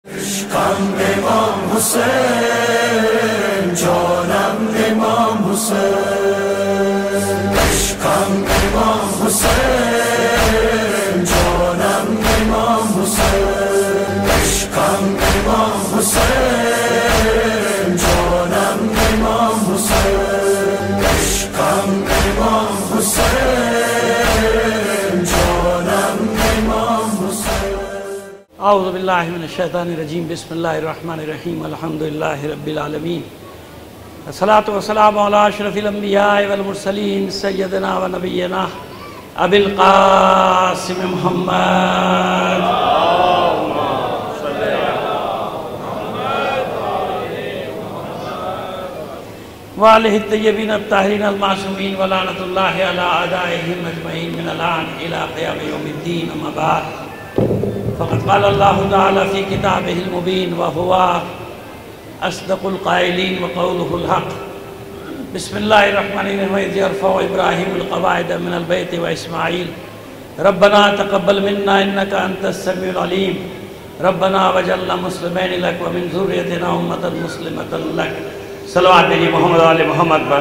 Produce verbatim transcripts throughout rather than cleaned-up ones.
عشقم امام حسین جانم امام حسین عشقم امام حسین جانم امام حسین عشقم امام حسین جانم امام حسین عشقم امام حسین جانم امام حسین. اعوذ باللہ من الشیطان الرجیم. بسم اللہ الرحمن الرحیم. الحمدللہ رب العالمین. الصلاۃ والسلام علی اشرف الانبیاء والمرسلین سیدنا و نبینا ابی القاسم محمد وآلہ الطیبین الطاہرین المعصومین ولعنۃ اللہ علی اعدائہم اجمعین من الآن الی قیام یوم الدین. اما بعد فقد قال اللہ تعالی فی کتابہ المبین وہو اصدق القائلین وقولہ الحق. بسم اللہ الرحمن الرحیم. وَإِذْ يَرْفَعُ إِبْرَاهِيمُ الْقَوَاعِدَ مِنَ الْبَيْتِ وَإِسْمَاعِيلُ رَبَّنَا تَقَبَّلْ مِنَّا إِنَّكَ أَنْتَ السَّمِيعُ الْعَلِيمُ رَبَّنَا وَاجْعَلْنَا مُسْلِمَيْنِ لَكَ وَمِنْ ذُرِّيَّتِنَا أُمَّةً مُسْلِمَةً لَكَ. صلوات علی محمد وآل محمد پر.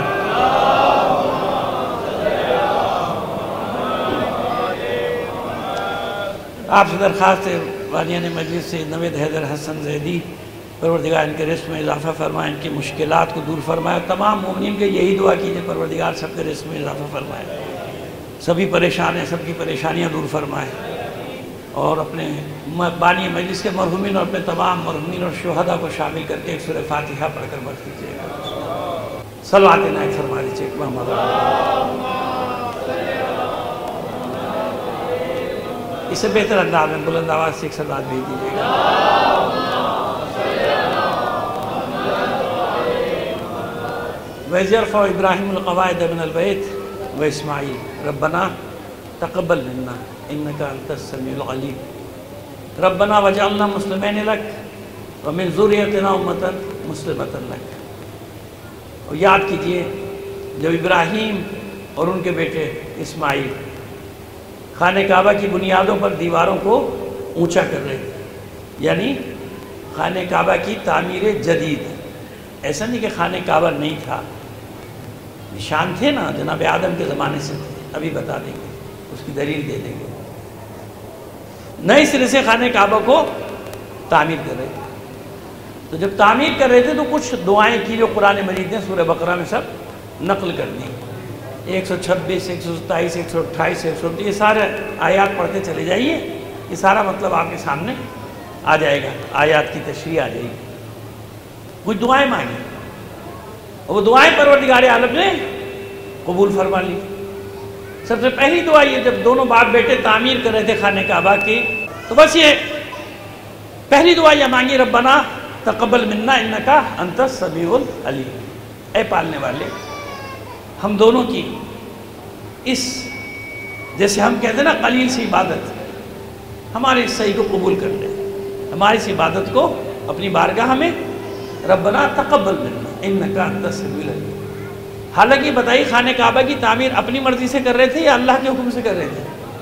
آپ سے درخواست ہے والیان مجلس سے نوید حیدر حسن زیدی پروردگار ان کے رزق میں اضافہ فرمائے، ان کی مشکلات کو دور فرمائے. تمام مومنین کے یہی دعا کیجئے پروردگار سب کے رزق میں اضافہ فرمائے، سبھی پریشان ہیں سب کی پریشانیاں دور فرمائے، اور اپنے بانی مجلس کے مرحومین اور اپنے تمام مرحومین اور شہداء کو شامل کر کے ایک سورہ فاتحہ پڑھ کر بخش دیجیے گا. صلوات نائب فرما دیجیے محمد. اس سے بہتر انداز میں بلند آواز سے ایک صلوات بھیج دیجیے گا. وَإِذْ يَرْفَعُ إِبْرَاهِيمُ الْقَوَاعِدَ مِنَ الْبَيْتِ وَإِسْمَاعِيلُ رَبَّنَا تَقَبَّلْ مِنَّا إِنَّكَ أَنْتَ السَّمِيعُ الْعَلِيمُ رَبَّنَا وَاجْعَلْنَا مُسْلِمَيْنِ لَكَ وَمِنْ ذُرِّيَّتِنَا أُمَّةً مُسْلِمَةً لَكَ. اور یاد کیجئے جب ابراہیم اور ان کے بیٹے اسماعیل خانہ کعبہ کی بنیادوں پر دیواروں کو اونچا کر رہے تھے، یعنی خانہ کعبہ کی تعمیر جدید. ایسا نہیں کہ خانہ کعبہ نہیں تھا، نشان تھے نا جناب آدم کے زمانے سے تھے. ابھی بتا دیں گے، اس کی دلیل دے دیں گے. نئے سرے سے خانہ کعبہ کو تعمیر کر رہے تھے. تو جب تعمیر کر رہے تھے تو کچھ دعائیں کی جو قرآن مجید نے سورہ بقرہ میں سب نقل کر دی. ایک سو چھبیس ایک سو ستائیس ایک سو اٹھائیس ایک سو یہ سارے آیات پڑھتے چلے جائیے. یہ سارا مطلب آپ کے سامنے آ جائے گا، آیات کی تشریح آ جائے گی. کچھ دعائیں مانگی اور وہ دعائیں پروردگار عالم نے قبول فرما لی. سب سے پہلی دعا یہ جب دونوں باپ بیٹے تعمیر کر رہے تھے خانہ کعبہ کی، تو بس یہ پہلی دعا یہ مانگی ربنا تقبل منا انک انت السمیع العلیم. اے پالنے والے ہم دونوں کی اس جیسے ہم کہتے ہیں نا قلیل سی عبادت، ہمارے اس صحیح کو قبول کر لے، ہماری اس عبادت کو اپنی بارگاہ میں ربنا تقبل منا انک انت السمیع العلیم. حالانکہ بتائیے خانہ کعبہ کی تعمیر اپنی مرضی سے کر رہے تھے یا اللہ کے حکم سے کر رہے تھے؟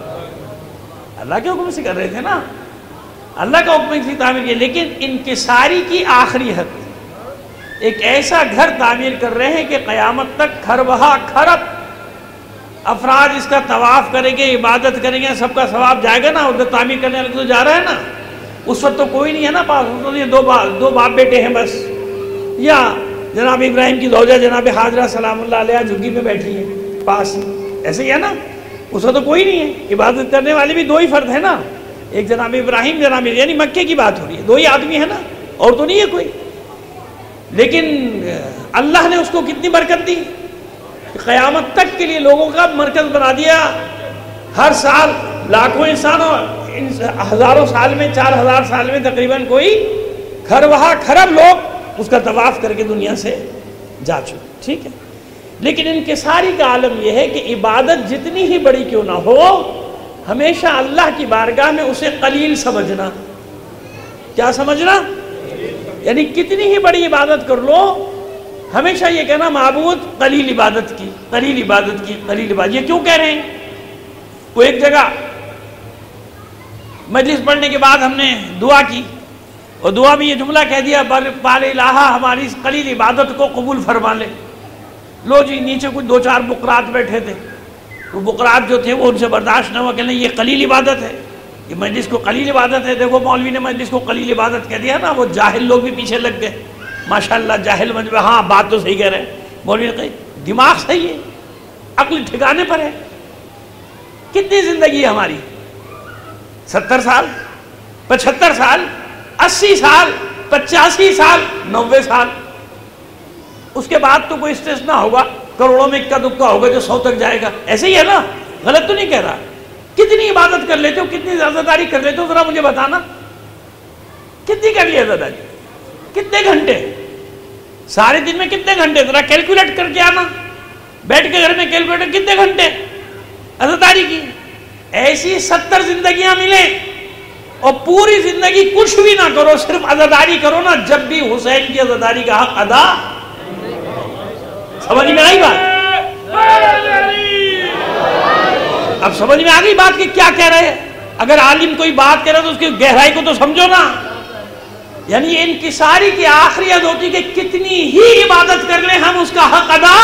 اللہ کے حکم سے کر رہے تھے نا، اللہ کا حکم سے تعمیر کیا. لیکن انکساری کی آخری حد، ایک ایسا گھر تعمیر کر رہے ہیں کہ قیامت تک گھر بہا کھرب افراد اس کا طواف کریں گے، عبادت کریں گے، سب کا ثواب جائے گا نا. ادھر تعمیر کرنے والے تو جا رہا ہے نا، اس وقت تو کوئی نہیں ہے نا پاس، اس وقت دو با دو باپ بیٹے ہیں بس، یا جناب ابراہیم کی زوجہ جناب حاجرہ سلام اللہ علیہ جھگی میں بیٹھی ہیں پاس، ایسے ہی ہے نا. اس وقت تو کوئی نہیں ہے، عبادت کرنے والے بھی دو ہی فرد ہیں نا، ایک جناب ابراہیم جناب یعنی مکے کی بات ہو رہی ہے، دو ہی آدمی ہے نا، اور تو نہیں ہے کوئی. لیکن اللہ نے اس کو کتنی برکت دی، قیامت تک کے لیے لوگوں کا مرکز بنا دیا. ہر سال لاکھوں انسانوں ہزاروں سال میں چار ہزار سال میں تقریباً کوئی گھر وہاں کھرب لوگ اس کا طواف کر کے دنیا سے جا چکے. ٹھیک ہے، لیکن انکساری کا عالم یہ ہے کہ عبادت جتنی ہی بڑی کیوں نہ ہو، ہمیشہ اللہ کی بارگاہ میں اسے قلیل سمجھنا. کیا سمجھنا؟ یعنی کتنی ہی بڑی عبادت کر لو، ہمیشہ یہ کہنا معبود قلیل عبادت کی قلیل عبادت کی قلیل عبادت. یہ کیوں کہہ رہے ہیں؟ وہ ایک جگہ مجلس پڑھنے کے بعد ہم نے دعا کی اور دعا میں یہ جملہ کہہ دیا بار الہ ہماری اس قلیل عبادت کو قبول فرما لے. لو جی نیچے کچھ دو چار بکرات بیٹھے تھے، وہ بکرات جو تھے وہ ان سے برداشت نہ ہوا کہ نہیں یہ قلیل عبادت ہے، یہ مجلس کو قلیل عبادت ہے. دیکھو مولوی نے مجلس کو قلیل عبادت کہہ دیا نا، وہ جاہل لوگ بھی پیچھے لگ گئے. ماشاءاللہ جاہل مجمع، ہاں بات تو صحیح کہہ رہے ہیں. مولوی نے کہا دماغ صحیح ہے، عقل ٹھکانے پر ہے. کتنی زندگی ہے ہماری؟ ستر سال، پچہتر سال، اسی سال، پچاسی سال، نوے سال. اس کے بعد تو کوئی اسٹریس نہ ہوگا، کروڑوں میں اکا دکا ہوگا جو سو تک جائے گا. ایسے ہی ہے نا؟ غلط تو نہیں کہہ رہا. کتنی عبادت کر لیتے ہو، کتنی عزاداری کر لیتے ہو، ذرا مجھے بتانا. کتنی کر لی عزاداری؟ کتنے گھنٹے سارے دن میں؟ کتنے گھنٹے ذرا کیلکولیٹ کر کے آنا. بیٹھ کے گھر میں کیلکولیٹر کتنے گھنٹے عزاداری کی. ایسی ستر زندگیاں ملیں اور پوری زندگی کچھ بھی نہ کرو، صرف عزاداری کرو نا، جب بھی حسین کی عزاداری کا حق ادا. سمجھ میں آئی بات؟ اب سمجھ میں آ گئی بات کہ کیا کہہ رہے ہیں. اگر عالم کوئی بات کہہ رہا ہے تو اس کی گہرائی کو تو سمجھو نا. یعنی انکساری کی آخری حد ہوتی کہ کتنی ہی عبادت کر لیں ہم اس کا حق ادا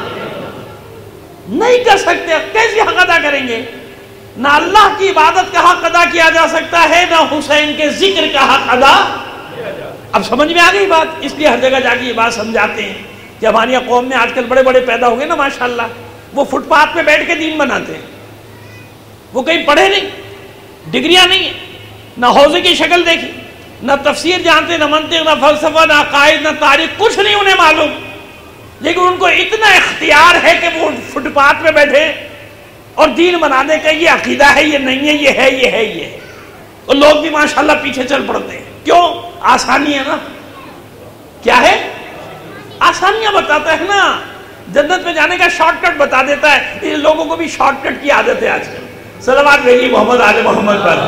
نہیں کر سکتے. کیسے حق ادا کریں گے؟ نہ اللہ کی عبادت کا حق ادا کیا جا سکتا ہے، نہ حسین کے ذکر کا حق ادا. اب سمجھ میں آ گئی بات. اس لیے ہر جگہ جا کے یہ بات سمجھاتے ہیں کہ ہماری قوم میں آج کل بڑے بڑے پیدا ہو گئے نا ماشاءاللہ، وہ فٹ پاتھ پہ بیٹھ کے دین بناتے ہیں. وہ کہیں پڑھے نہیں، ڈگریاں نہیں ہیں، نہ حوضے کی شکل دیکھی، نہ تفسیر جانتے، نہ منطق، نہ فلسفہ، نہ عقائد، نہ تاریخ، کچھ نہیں انہیں معلوم. لیکن ان کو اتنا اختیار ہے کہ وہ فٹ پاتھ پہ بیٹھے اور دین بنانے کا یہ عقیدہ ہے، یہ نہیں ہے، یہ ہے، یہ ہے، یہ ہے. اور لوگ بھی ماشاءاللہ پیچھے چل پڑتے ہیں. کیوں؟ آسانی ہے نا. کیا ہے؟ آسانیاں بتاتا ہے نا. جنت میں جانے کا شارٹ کٹ بتا دیتا ہے. ان لوگوں کو بھی شارٹ کٹ کی عادت ہے آج کل. صلوات بھیجیے محمد آل محمد پر.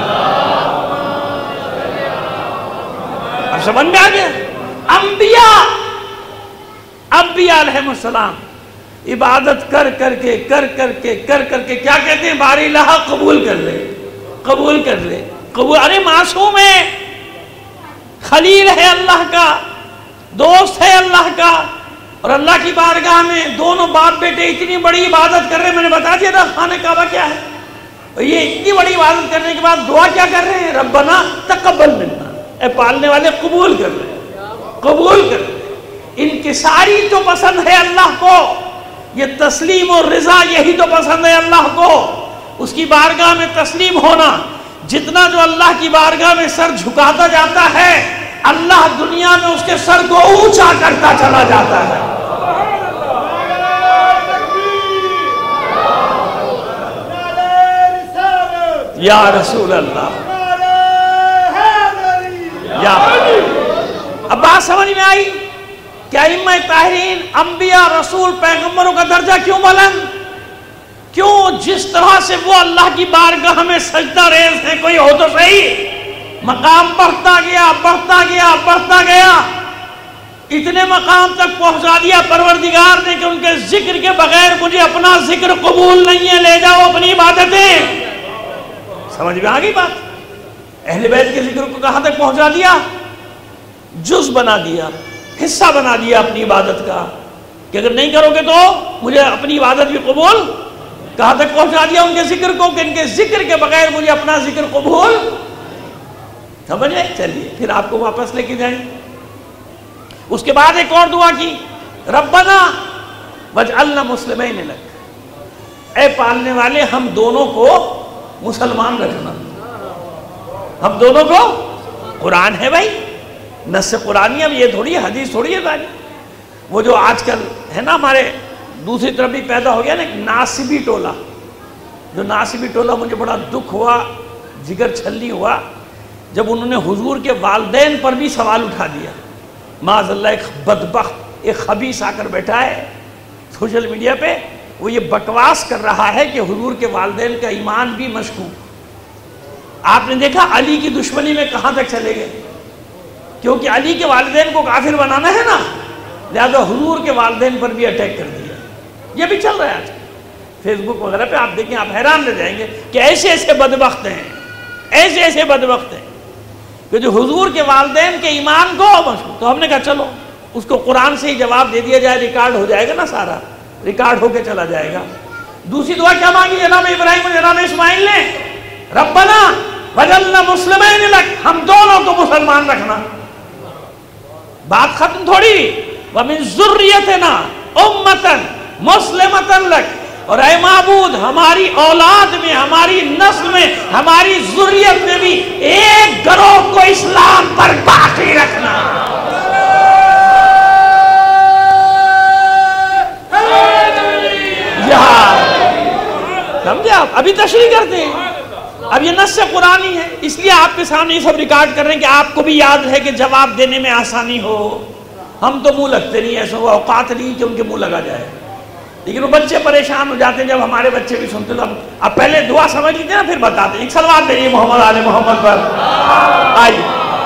اب سمجھ میں آ گیا؟ انبیاء انبیاء علیہ السلام عبادت کر کر کے کر کر کے کر کر کے کیا کہتے ہیں؟ باری الہ قبول کر لے، قبول کر لے، قبول. ارے معصوم ہے، خلیل ہے اللہ کا، دوست ہے اللہ کا، اور اللہ کی بارگاہ میں دونوں باپ بیٹے اتنی بڑی عبادت کر رہے ہیں. میں نے بتا دیا تھا خانہ کعبہ کیا ہے. اور یہ اتنی بڑی عبادت کرنے کے بعد دعا کیا کر رہے ہیں؟ ربنا تقبل منا. اے پالنے والے قبول کر لے، قبول کر لے. انکساری تو پسند ہے اللہ کو، یہ تسلیم و رضا یہی تو پسند ہے اللہ کو. اس کی بارگاہ میں تسلیم ہونا. جتنا جو اللہ کی بارگاہ میں سر جھکاتا جاتا ہے، اللہ دنیا میں اس کے سر کو اونچا کرتا چلا جاتا ہے. یا رسول اللہ، یا اب بات سمجھ میں آئی کہ ائمہ طاہرین، انبیاء، رسول، پیغمبروں کا درجہ کیوں بلند؟ کیوں؟ جس طرح سے وہ اللہ کی بارگاہ میں سجدہ ریز ہے. کوئی ہو تو صحیح. مقام بڑھتا گیا بڑھتا گیا بڑھتا گیا، اتنے مقام تک پہنچا دیا پروردگار نے کہ ان کے ذکر کے بغیر مجھے اپنا ذکر قبول نہیں ہے، لے جاؤ اپنی عبادتیں. سمجھ میں آ گئی بات؟ اہل بیت کے ذکر کو کہاں تک پہنچا دیا؟ جز بنا دیا، حصہ بنا دیا اپنی عبادت کا، کہ اگر نہیں کرو گے تو مجھے اپنی عبادت بھی قبول. کہاں تک پہنچا دیا ان کے ذکر کو کہ ان کے ذکر کے بغیر مجھے اپنا ذکر قبول. سمجھ گئے؟ چلیے پھر آپ کو واپس لے کے جائیں. اس کے بعد ایک اور دعا کی، ربنا وجعلنا مسلمین لک. اے پالنے والے ہم دونوں کو مسلمان رکھنا. ہم دونوں کو، قرآن ہے بھائی، نص قرآنی. اب یہ تھوڑی ہے حدیث تھوڑی ہے بھائی. وہ جو آج کل ہے نا ہمارے دوسری طرف بھی پیدا ہو گیا نا ناصبی ٹولہ. جو ناصبی ٹولہ، مجھے بڑا دکھ ہوا، جگر چھلنی ہوا جب انہوں نے حضور کے والدین پر بھی سوال اٹھا دیا. معاذ اللہ، ایک بدبخت، ایک خبیث آ کر بیٹھا ہے سوشل میڈیا پہ، وہ یہ بکواس کر رہا ہے کہ حضور کے والدین کا ایمان بھی مشکوک. آپ نے دیکھا علی کی دشمنی میں کہاں تک چلے گئے، کیونکہ علی کے والدین کو کافر بنانا ہے نا، لہذا حضور کے والدین پر بھی اٹیک کر دیا. یہ بھی چل رہا ہے آج فیس بک وغیرہ پہ. آپ دیکھیں، آپ حیران رہ جائیں گے کہ ایسے ایسے بدبخت ہیں، ایسے ایسے بدبخت ہیں کہ جو حضور کے والدین کے ایمان کو مشہور. تو ہم نے کہا چلو اس کو قرآن سے ہی جواب دے دیا جائے, ریکارڈ ہو جائے گا نا, سارا ریکارڈ ہو کے چلا جائے گا. دوسری دعا کیا مانگی جناب ابراہیم اور جناب اسماعیل نے؟ ربنا وجعلنا مسلمین لک, ہم دونوں کو مسلمان رکھنا. بات ختم تھوڑی. ومن ذریتنا امتا مسلمتا لک, اور اے معبود ہماری اولاد میں, ہماری نسل میں, ہماری ذریت میں بھی ایک گروہ کو اسلام پر باقی رکھنا. سمجھے آپ؟ ابھی تشریح کرتے ہیں. اب یہ نص قرآنی ہے, اس لیے آپ کے سامنے یہ سب ریکارڈ کر رہے ہیں کہ آپ کو بھی یاد رہے کہ جواب دینے میں آسانی ہو. ہم تو منہ لگتے نہیں, ایسا وہ اوقات نہیں کہ ان کے منہ لگا جائے, لیکن وہ بچے پریشان ہو جاتے ہیں جب ہمارے بچے بھی سنتے. تو اب پہلے دعا سمجھ لیتے نا, پھر بتاتے ہیں. ایک صلوات دے محمد آل محمد پر. آئیے.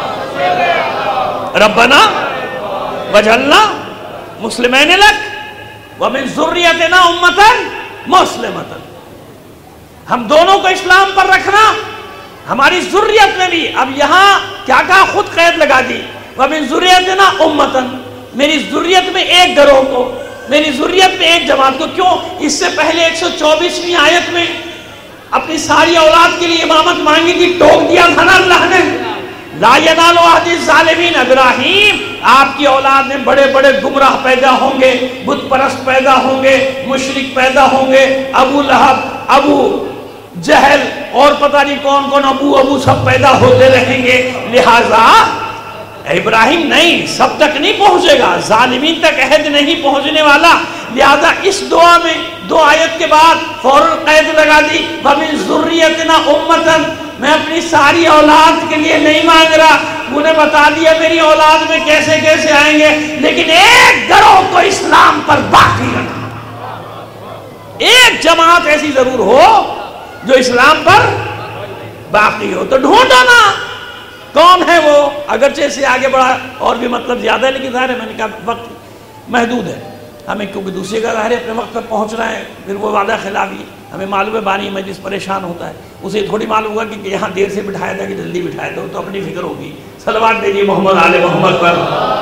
ربنا وجعلنا مسلمین لک ومن ذریتنا امتا مسلمتا, ہم دونوں کو اسلام پر رکھنا, ہماری ذریت میں بھی. اب یہاں کیا کہا؟ خود قید لگا دی. وَمِن ذُرِّيَّتِنَا أُمَّةً, میری ذریت میں ایک گروہ کو, میری ذریت میں ایک جماعت کو. کیوں؟ اس سے پہلے ایک سو چوبیسویں آیت میں اپنی ساری اولاد کے لیے امامت مانگی تھی, ٹوک دیا تھا نا اللہ نے. لا ينال عهد الظالمین. ابراہیم آپ کی اولاد میں بڑے بڑے گمراہ پیدا ہوں گے, بت پرست پیدا ہوں گے, مشرک پیدا ہوں گے, ابو لہب, ابو جہل اور پتہ نہیں کون کون ابو ابو سب پیدا ہوتے رہیں گے. لہذا ابراہیم نہیں, سب تک نہیں پہنچے گا, ظالمین تک عہد نہیں پہنچنے والا. لہذا اس دعا میں دو آیت کے بعد فوراً قید لگا دی. وَمِن ذُرِّيَّتِنَا أُمَّةً, میں اپنی ساری اولاد کے لیے نہیں مانگ رہا. انہیں بتا دیا میری اولاد میں کیسے کیسے آئیں گے, لیکن ایک گروہ کو اسلام پر باقی رکھنا. ایک جماعت ایسی ضرور ہو جو اسلام پر باقی ہو. تو ڈھونڈو نا کون ہے وہ. اگرچہ سے آگے بڑھا اور بھی مطلب زیادہ ہے, لیکن ظاہر ہے میں نے کہا وقت محدود ہے ہمیں, کیونکہ دوسرے کا ظاہر ہے اپنے وقت پر پہنچنا ہے. پھر وہ وعدہ خلافی, ہمیں معلوم ہے بانی مجلس پریشان ہوتا ہے, اسے تھوڑی معلوم ہوگا کہ یہاں دیر سے بٹھایا تھا کہ جلدی بٹھایا تھا, تو اپنی فکر ہوگی. صلوات دیجیے محمد آل محمد پر.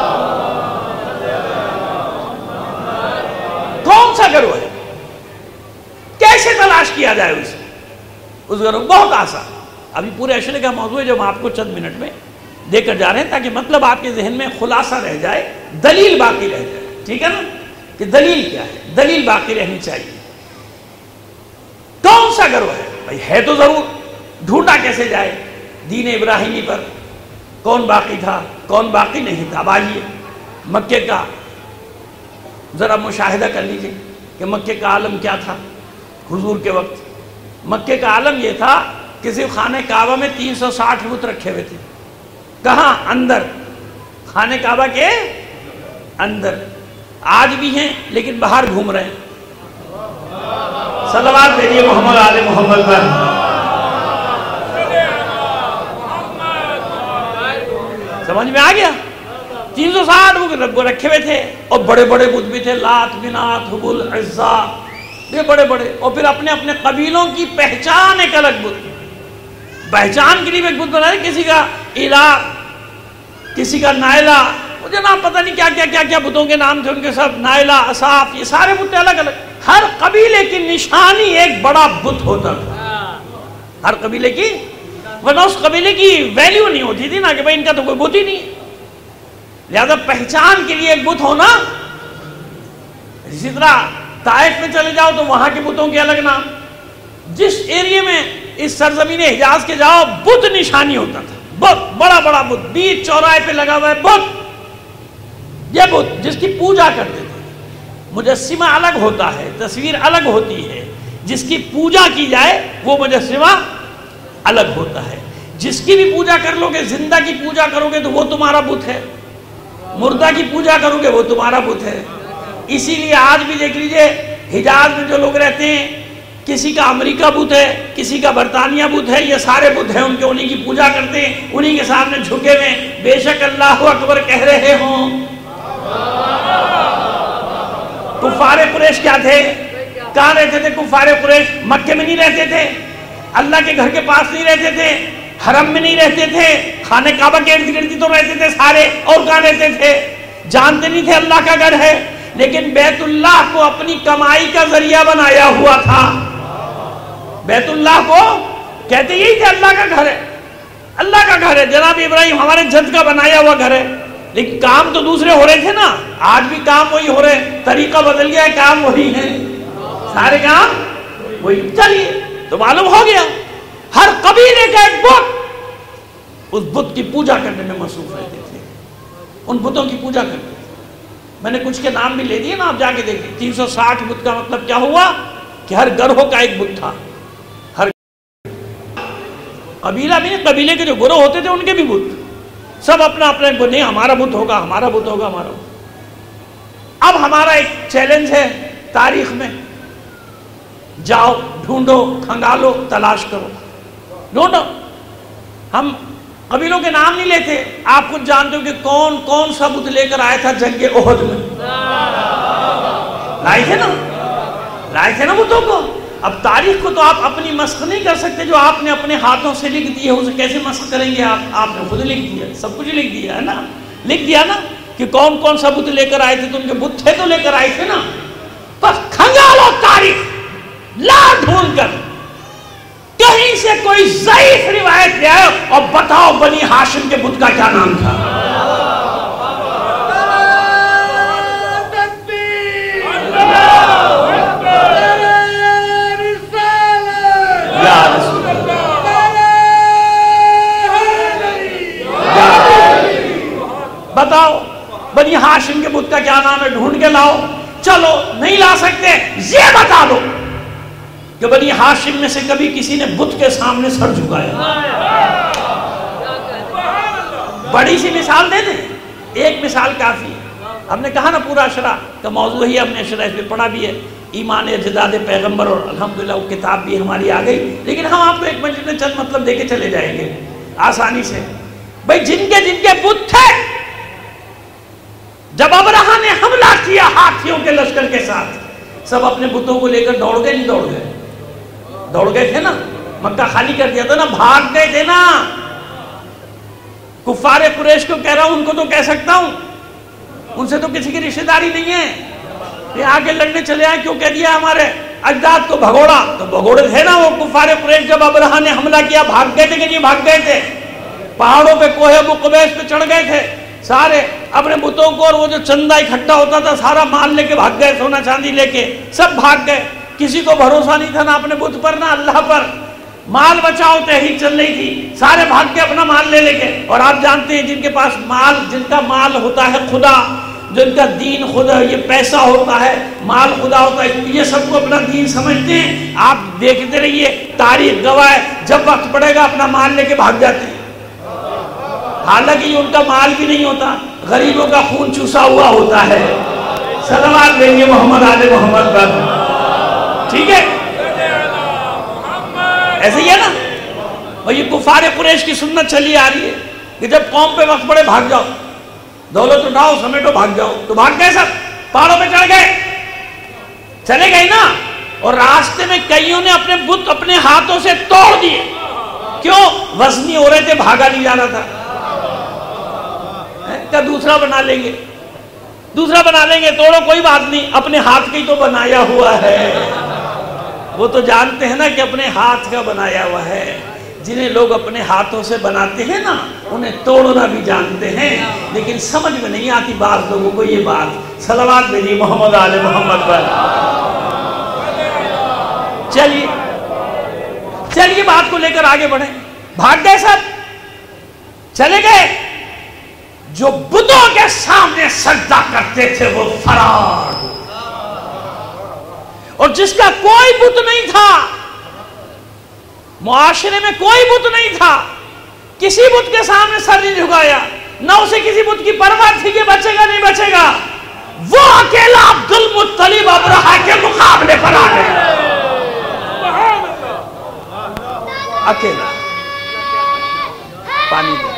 کون سا گروہ ہے, کیسے تلاش کیا جائے اسے؟ اس گروہ بہت آسان. ابھی پورے اشرے کا موضوع ہے جو ہم آپ کو چند منٹ میں دے کر جا رہے ہیں, تاکہ مطلب آپ کے ذہن میں خلاصہ رہ جائے, دلیل باقی رہ جائے. ٹھیک ہے نا, کہ دلیل کیا ہے, دلیل باقی رہنی چاہیے. کون سا گروہ ہے بھائی؟ ہے تو ضرور, ڈھونڈا کیسے جائے؟ دین ابراہیمی پر کون باقی تھا, کون باقی نہیں تھا. اب آئیے مکے کا ذرا مشاہدہ کر لیجئے کہ مکے کا عالم کیا تھا حضور کے وقت. مکے کا عالم یہ تھا کہ صرف خانہ کعبہ میں تین سو ساٹھ بت رکھے ہوئے تھے. کہاں؟ اندر, خانہ کعبہ کے اندر. آج بھی ہیں لیکن باہر گھوم رہے ہیں. صلوات دیجیے محمد آل محمد پر. سمجھ میں آ گیا؟ تین سو ساٹھ رکھے ہوئے تھے, اور بڑے بڑے بت بھی تھے, لات منات حبل عزا, یہ بڑے بڑے. اور پھر اپنے اپنے قبیلوں کی پہچان ایک الگ بت, پہچان کے لیے ایک بت بنائے. کسی کا الہ, کسی کا نائلہ, مجھے نام پتہ نہیں کیا کیا کیا کیا بتوں کے نام تھے ان کے سب. نائلہ, اصاف, یہ سارے بت الگ الگ. ہر قبیلے کی نشانی ایک بڑا بت ہوتا تھا, ہر قبیلے کی. ورنہ اس قبیلے کی ویلیو نہیں ہوتی تھی نا, کہ بھائی ان کا تو کوئی بت ہی نہیں. لہذا پہچان کے لیے ایک بت ہونا. اسی طرح طائف میں چلے جاؤ تو وہاں کے بتوں کے الگ نام. جس ایریے میں اس سرزمین حجاز کے جاؤ, بت نشانی ہوتا تھا, بت, بڑا بڑا بت, بیچ چوراہے پہ لگا ہوا ہے بت. یہ بت جس کی پوجا کرتے تھے. مجسمہ الگ ہوتا ہے, تصویر الگ ہوتی ہے. جس کی پوجا کی جائے وہ مجسمہ الگ ہوتا ہے. جس کی بھی پوجا کر لو گے, زندہ کی پوجا کرو گے تو وہ تمہارا بت ہے, مردہ کی پوجا کرو گے وہ تمہارا بت ہے. اسی لیے آج بھی دیکھ لیجئے حجاز میں جو لوگ رہتے ہیں, کسی کا امریکہ بت ہے, کسی کا برطانیہ بت ہے, یہ سارے بت ہیں ان کے, انہی کی پوجا کرتے ہیں, انہی کے سامنے جھکے ہوئے, بے شک اللہ اکبر کہہ رہے ہوں. کفار قریش کیا تھے؟ کہاں رہتے تھے کفار قریش؟ مکے میں نہیں رہتے تھے, اللہ کے گھر کے پاس نہیں رہتے تھے, حرم میں نہیں رہتے تھے، خانہ کعبہ کے ارد گرد تو رہتے تھے سارے، اور کہاں رہتے تھے؟ جانتے نہیں تھے اللہ کا گھر ہے، لیکن بیت اللہ کو اپنی کمائی کا ذریعہ بنایا ہوا تھا۔ بیت اللہ کو کہتے یہی تھے اللہ کا گھر ہے، اللہ کا گھر ہے، جناب ابراہیم ہمارے جد کا بنایا ہوا گھر ہے، لیکن کام تو دوسرے ہو رہے تھے نا، آج بھی کام وہی ہو رہے، طریقہ بدل گیا ہے، کام وہی ہے، سارے کام وہی۔ چلیے تو معلوم ہو گیا ہر قبیلے کا ایک بت، اس بت کی پوجا کرنے میں مصروف رہتے تھے، ان بتوں کی پوجا کرتے تھے۔ میں نے کچھ کے نام بھی لے دیے نا، آپ جا کے دیکھیں۔ تین سو ساٹھ بت کا مطلب کیا ہوا کہ ہر گروہ کا ایک بت تھا، ہر قبیلہ بھی نہیں، قبیلے کے جو گروہ ہوتے تھے ان کے بھی بت، سب اپنا اپنا کو نہیں ہمارا بت ہوگا، ہمارا بت ہوگا، ہمارا بت۔ اب ہمارا ایک چیلنج ہے تاریخ میں، جاؤ ڈھونڈو، کھنگالو، تلاش کرو، ڈھونڈو۔ ہم قبیلوں کے نام نہیں لیتے، آپ کچھ جانتے ہو کہ کون کون سا بت لے کر آیا تھا جنگ احد میں؟ لائے تھے نا، لائے تھے نا بتوں کو۔ اب تاریخ کو تو آپ اپنی مسخ نہیں کر سکتے، جو آپ نے اپنے ہاتھوں سے لکھ دی ہے اسے کیسے مسخ کریں گے آپ؟ آپ نے خود لکھ دیا، سب کچھ لکھ دیا ہے نا، لکھ دیا نا کہ کون کون سا بت لے کر آئے تھے، تو ان کے بت تھے تو لے کر آئے تھے نا۔ بس کھنگالو تاریخ، لا ڈھونڈ کر کہیں سے کوئی ضعیف روایت لے آئے اور بتاؤ بنی ہاشم کے بت کا کیا نام تھا؟ بتاؤ بنی ہاشم کے بت کا کیا نام ہے، ڈھونڈ کے لاؤ۔ چلو نہیں لا سکتے، یہ بتا دو کہ بنی ہاشم میں سے کبھی کسی نے بت کے سامنے سر جھکایا؟ بڑی سی مثال دے دیں، ایک مثال کافی ہے۔ ہم نے کہا نا پورا اشرا کا موضوع ہی، ہم نے اشرا اس پہ پڑھا بھی ہے، ایمان اجداد پیغمبر، اور الحمدللہ وہ کتاب بھی ہماری آ گئی، لیکن ہم آپ کو ایک منٹ میں چند مطلب دے کے چلے جائیں گے آسانی سے۔ بھائی جن کے جن کے بت تھے، جب ابرہا نے حملہ کیا ہاتھیوں کے لشکر کے ساتھ، سب اپنے بتوں کو لے کر دوڑ گئے، نہیں دوڑ گئے؟ دوڑ گئے تھے نا، مکہ خالی کر دیا تھا نا، بھاگ گئے تھے نا۔ کفار قریش کو کہہ رہا ہوں، ان کو تو کہہ سکتا ہوں، ان سے تو کسی کی رشتہ داری نہیں ہے، یہ آگے لڑنے چلے آئے، کیوں کہہ دیا ہمارے اجداد کو بھگوڑا؟ تو بھگوڑے تھے نا وہ کفار قریش، جب ابرہا نے حملہ کیا بھاگ گئے تھے کہ نہیں بھاگ گئے تھے؟ پہاڑوں پہ کوہ ابو قبیس پہ چڑھ گئے تھے سارے، اپنے بتوں کو اور وہ جو چندہ اکٹھا ہوتا تھا سارا مال لے کے بھاگ گئے، سونا چاندی لے کے سب بھاگ گئے۔ کسی کو بھروسہ نہیں تھا، نہ اپنے بت پر نہ اللہ پر۔ مال بچاؤ تحریک چل رہی تھی، سارے بھاگ کے اپنا مال لے لے کے۔ اور آپ جانتے ہیں جن کے پاس مال، جن کا مال ہوتا ہے خدا، جن کا دین خدا، یہ پیسہ ہوتا ہے، مال خدا ہوتا ہے، یہ سب کو اپنا دین سمجھتے ہیں۔ آپ دیکھتے رہیے، تاریخ گواہ ہے، جب وقت پڑے گا اپنا مال لے کے بھاگ جاتے ہیں، حالانکہ یہ ان کا مال بھی نہیں ہوتا، غریبوں کا خون چوسا ہوا ہوتا ہے۔ صلوات دیں گے محمد آل محمد پر، ٹھیک ہے؟ ایسے ہی ہے نا، اور یہ کفار قریش کی سنت چلی آ رہی ہے کہ جب قوم پہ وقت پڑے بھاگ جاؤ، دولت اٹھاؤ سمیٹو بھاگ جاؤ۔ تو بھاگ گئے، سب پہاڑوں پہ چڑھ گئے، چلے گئے نا، اور راستے میں کئیوں نے اپنے بت اپنے ہاتھوں سے توڑ دیے۔ کیوں؟ وزنی ہو رہے تھے، بھاگا نہیں جا رہا تھا۔ کیا دوسرا بنا لیں گے، دوسرا بنا لیں گے، توڑو کوئی بات نہیں، اپنے ہاتھ کا ہی تو بنایا ہوا ہے۔ وہ تو جانتے ہیں نا کہ اپنے ہاتھ کا بنایا ہوا ہے۔ جنہیں لوگ اپنے ہاتھوں سے بناتے ہیں نا، انہیں توڑنا بھی جانتے ہیں، لیکن سمجھ میں نہیں آتی بعض لوگوں کو یہ بات۔ صلوات بھیجیے محمد آل محمد پر۔ چلیے چلیے بات کو لے کر آگے بڑھیں۔ بھاگ گئے سب، چلے گئے۔ جو بتوں کے سامنے سجدہ کرتے تھے وہ فرار، اور جس کا کوئی بت نہیں تھا، معاشرے میں کوئی بت نہیں تھا، کسی بت کے سامنے سر نہیں جھکایا، نہ اسے کسی بت کی پرواہ تھی کہ بچے گا نہیں بچے گا، وہ اکیلا عبد المطلب ابرہا کے مقابلے پر آ گیا، اکیلا۔ پانی دے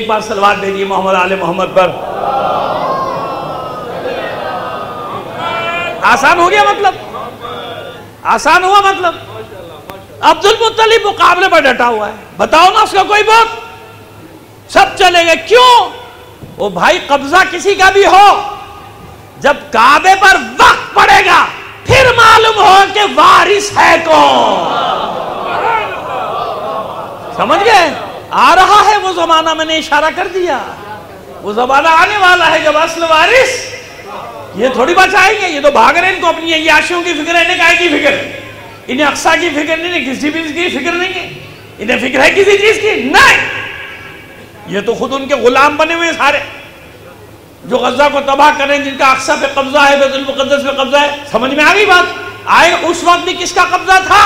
ایک بار صلوات بھیجیے محمد آل محمد پر. آسان ہو گیا مطلب؟ آسان ہوا مطلب؟ عبد المطلب مقابلے پر ڈٹا ہوا ہے. بتاؤ نا اس کا کوئی بات. سب چلے گئے. کیوں؟ وہ بھائی قبضہ کسی کا بھی ہو، جب کعبے پر وقت پڑے گا پھر معلوم ہو کہ وارث ہے کون. سمجھ گئے؟ آ رہا ہے وہ زمانہ، میں نے اشارہ کر دیا. وہ زمانہ آنے والا ہے جب اصل وارث یہ تھوڑی بچائیں گے. یہ تو بھاگ رہے ہیں، ان کو اپنی عیاشیوں کی فکر ہے. انہیں کائے کی فکر؟ انہیں اقصیٰ کی فکر نہیں، کسی بھی کی فکر نہیں ہے. انہیں فکر ہے کسی چیز کی نہیں. یہ تو خود ان کے غلام بنے ہوئے سارے، جو غزہ کو تباہ کریں، جن کا اقصیٰ پہ قبضہ ہے، بیت المقدس پہ قبضہ ہے. سمجھ میں آ گئی بات؟ آئے اس وقت بھی کس کا قبضہ تھا؟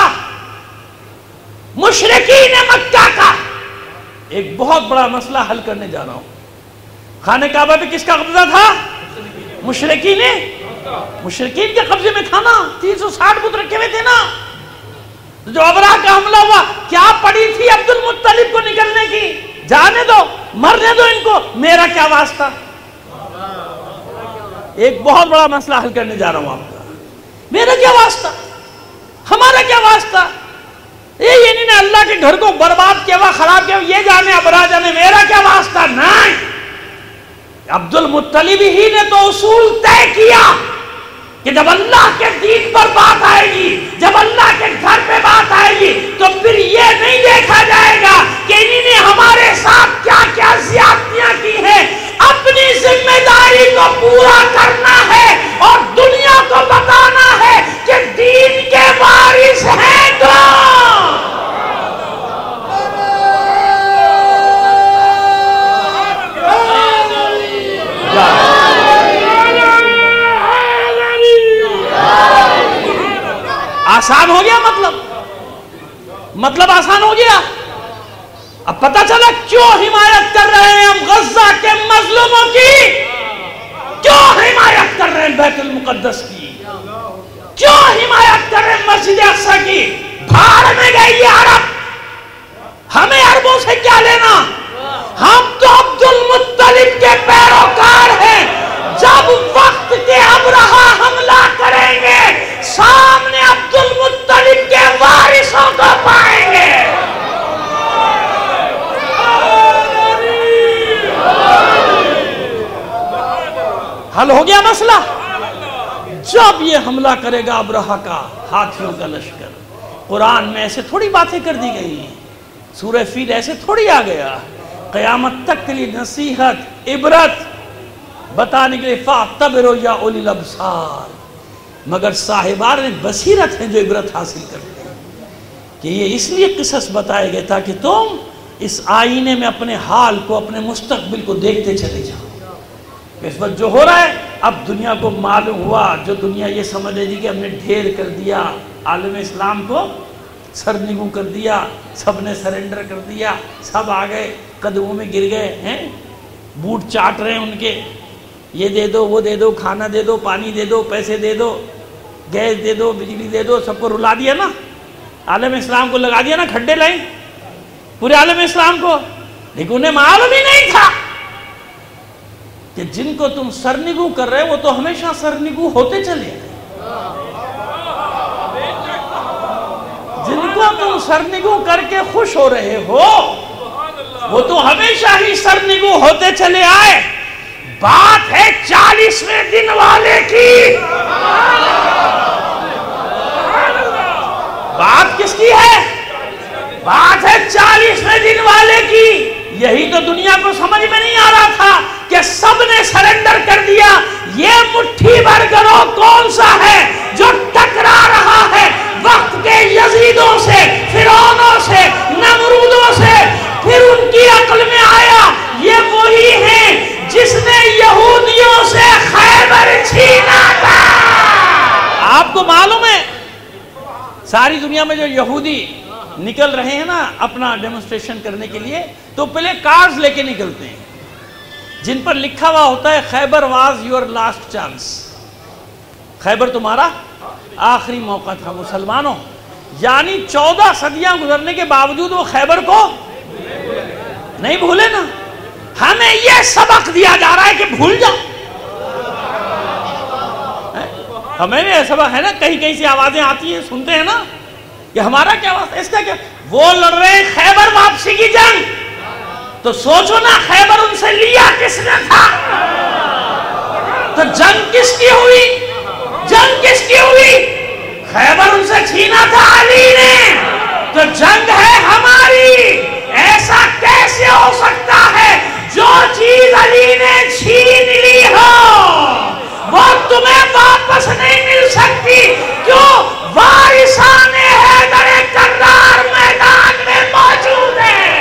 مشرکین مکہ کا. ایک بہت بڑا مسئلہ حل کرنے جا رہا ہوں. خانہ کعبہ پہ کس کا قبضہ تھا؟ مشرکین. مشرکین کے قبضے میں تھا نا. تین سو ساٹھ بت رکھے ہوئے تھے نا. جو ابراہ کا حملہ ہوا کیا پڑی تھی عبد المطلب کو نکلنے کی؟ جانے دو، مرنے دو ان کو، میرا کیا واسطہ؟ ایک بہت بڑا مسئلہ حل کرنے جا رہا ہوں آپ کا. میرا کیا واسطہ؟ ہمارا کیا واسطہ؟ یہ انہوں نے اللہ کے گھر کو برباد کیا ہوا، خراب کیا ہوا، یہ جانے ابراہ جانے، میرا کیا واسطہ؟ نہیں. عبد المطلب ہی نے تو اصول طے کیا کہ جب اللہ کے دین پر بات آئے گی، جب اللہ کے گھر پہ بات آئے گی، تو پھر یہ نہیں دیکھا جائے گا کہ انہوں نے ہمارے ساتھ کیا کیا زیادتیاں کی ہیں. اپنی ذمہ داری کو پورا کرنا ہے اور دنیا کو بتانا ہے کہ دین کے وارث ہیں کون. آسان ہو گیا مطلب؟ مطلب آسان ہو گیا. اب پتہ چلا کیوں حمایت کر رہے ہیں ہم غزہ کے مظلوموں کی، کیوں حمایت کر رہے ہیں بیت المقدس کی، کیوں حمایت کر رہے ہیں مسجد اقصیٰ کی. بھاڑ میں گئی یہ عرب، ہمیں عربوں سے کیا لینا؟ ہم تو عبد المطلب کے پیروکار ہیں. جب وقت کے ابراہ حملہ کریں گے سامنے عبد المطلب کے وارثوں کو پائیں گے. حل ہو گیا مسئلہ. جب یہ حملہ کرے گا ابراہ کا ہاتھیوں کا لشکر، قرآن میں ایسے تھوڑی باتیں کر دی گئی ہیں. سورہ فیل ایسے تھوڑی آ گیا. قیامت تک کے لیے نصیحت، عبرت بتانے کے لیے فَاعْتَبِرُوا يَا أُولِي الْأَبْصَارِ. مگر صاحبان بصیرت ہیں جو عبرت حاصل کرتے ہیں کہ یہ اس لیے قصص بتائے گئے تاکہ تم اس آئینے میں اپنے حال کو، اپنے مستقبل کو دیکھتے چلے جاؤ. اس وقت جو ہو رہا ہے، اب دنیا کو معلوم ہوا، جو دنیا یہ سمجھ رہی تھی کہ ہم نے ڈھیر کر دیا، عالم اسلام کو سرنگوں کر دیا، سب نے سرنڈر کر دیا، سب آ گئے، قدموں میں گر گئے ہیں، بوٹ چاٹ رہے ہیں ان کے، یہ دے دو، وہ دے دو، کھانا دے دو، پانی دے دو، پیسے دے دو، گیس دے دو، بجلی دے دو. سب کو رلا دیا نا. عالم اسلام کو لگا دیا نا کھڈے لائیں پورے عالم اسلام کو. لیکن انہیں معلوم ہی نہیں تھا کہ جن کو تم سرنگو کر رہے وہ تو ہمیشہ سرنگو ہوتے چلے گئے. جن کو تم سرنگو کر کے خوش ہو رہے ہو وہ تو ہمیشہ ہی سرنگو ہوتے چلے آئے. بات ہے چالیسویں دن والے کی. بات کس کی ہے؟ بات ہے چالیسویں دن والے کی. یہی تو دنیا کو سمجھ میں نہیں آ رہا تھا کہ سب نے سرنڈر کر دیا. یہ مٹھی بھر گروہ کون سا ہے جو ٹکرا رہا ہے وقت کے یزیدوں سے، فرعونوں سے، نمرودوں سے؟ پھر ان کی عقل میں آیا یہ وہی ہیں جس نے یہودیوں سے خیبر چھینا تھا. آپ کو معلوم ہے ساری دنیا میں جو یہودی نکل رہے ہیں نا اپنا ڈیمونسٹریشن کرنے کے لیے، تو پہلے کارڈز لے کے نکلتے ہیں جن پر لکھا ہوا ہوتا ہے Khaybar was your last chance. Khaybar تمہارا آخری موقع تھا مسلمانوں. یعنی چودہ صدیاں گزرنے کے باوجود وہ خیبر کو نہیں بھولے نا. سبق دیا جا رہا ہے کہ بھول جاؤ. ہمیں بھی سبق ہے نا, کہیں کہیں سے آوازیں آتی ہیں, سنتے ہیں نا کہ ہمارا کیا واسطہ, اس کا کیا, وہ لڑ رہے ہیں خیبر واپسی کی جنگ, تو سوچو نا خیبر ان سے لیا کس نے تھا, تو جنگ کس کی ہوئی, جنگ کس کی ہوئی, خیبر ان سے چھینا تھا علی نے, تو جنگ ہے ہماری. ایسا کیسے ہو سکتا ہے جو چیز علی نے چھین لی ہو وہ تمہیں واپس نہیں مل سکتی, کیوں, وارثان حیدر کرار میدان میں موجود ہیں.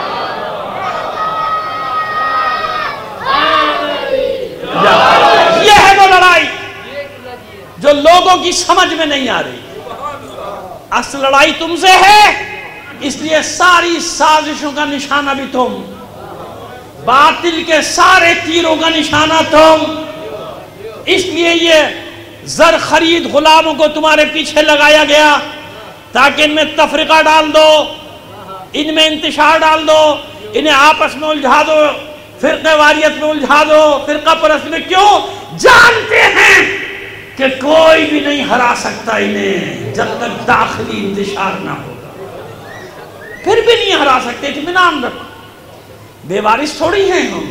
یہ ہے وہ لڑائی جو لوگوں کی سمجھ میں نہیں آ رہی. اصل لڑائی تم سے ہے, اس لیے ساری سازشوں کا نشانہ بھی تم, باطل کے سارے تیروں کا نشانہ تم. اس لیے یہ زر خرید غلاموں کو تمہارے پیچھے لگایا گیا تاکہ ان میں تفرقہ ڈال دو, ان میں انتشار ڈال دو, انہیں آپس میں الجھا دو, فرقہ واریت میں الجھا دو, فرقہ پرست میں. کیوں, جانتے ہیں کہ کوئی بھی نہیں ہرا سکتا انہیں جب تک داخلی انتشار نہ ہوگا. پھر بھی نہیں ہرا سکتے, اطمینان رکھو, بے وارث تھوڑی ہیں ہم.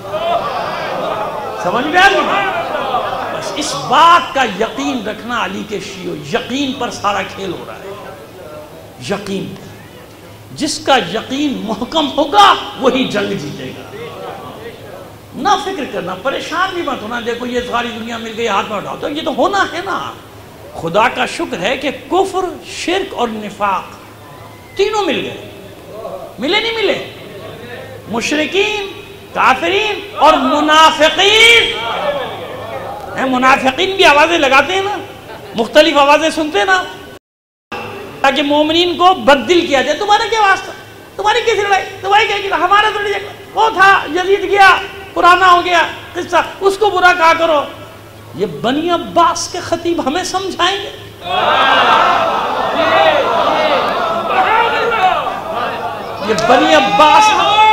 سمجھ گئے آپ؟ بس اس بات کا یقین رکھنا علی کے شیعوں, یقین پر سارا کھیل ہو رہا ہے. یقین, جس کا یقین محکم ہوگا وہی جنگ جیتے گا. نہ فکر کرنا, پریشان بھی مت ہونا, دیکھو یہ ساری دنیا مل گئی ہاتھ میں اٹھاؤ, تو یہ تو ہونا ہے نا. خدا کا شکر ہے کہ کفر, شرک اور نفاق تینوں مل گئے. ملے نہیں ملے, مشرکین, کافرین اور منافقین. منافقین بھی آوازیں لگاتے ہیں نا, مختلف آوازیں سنتے ہیں نا, تاکہ مومنین کو بددل کیا جائے. تمہارا کیا واسطہ, تمہاری کیسی لڑائی, تمہاری کیا کیا, ہمارا تھوڑی جگہ, وہ تھا یزید گیا, پرانا ہو گیا قصہ, اس کو برا کہا کرو. یہ بنی عباس کے خطیب ہمیں سمجھائیں گے. یہ بنی عباس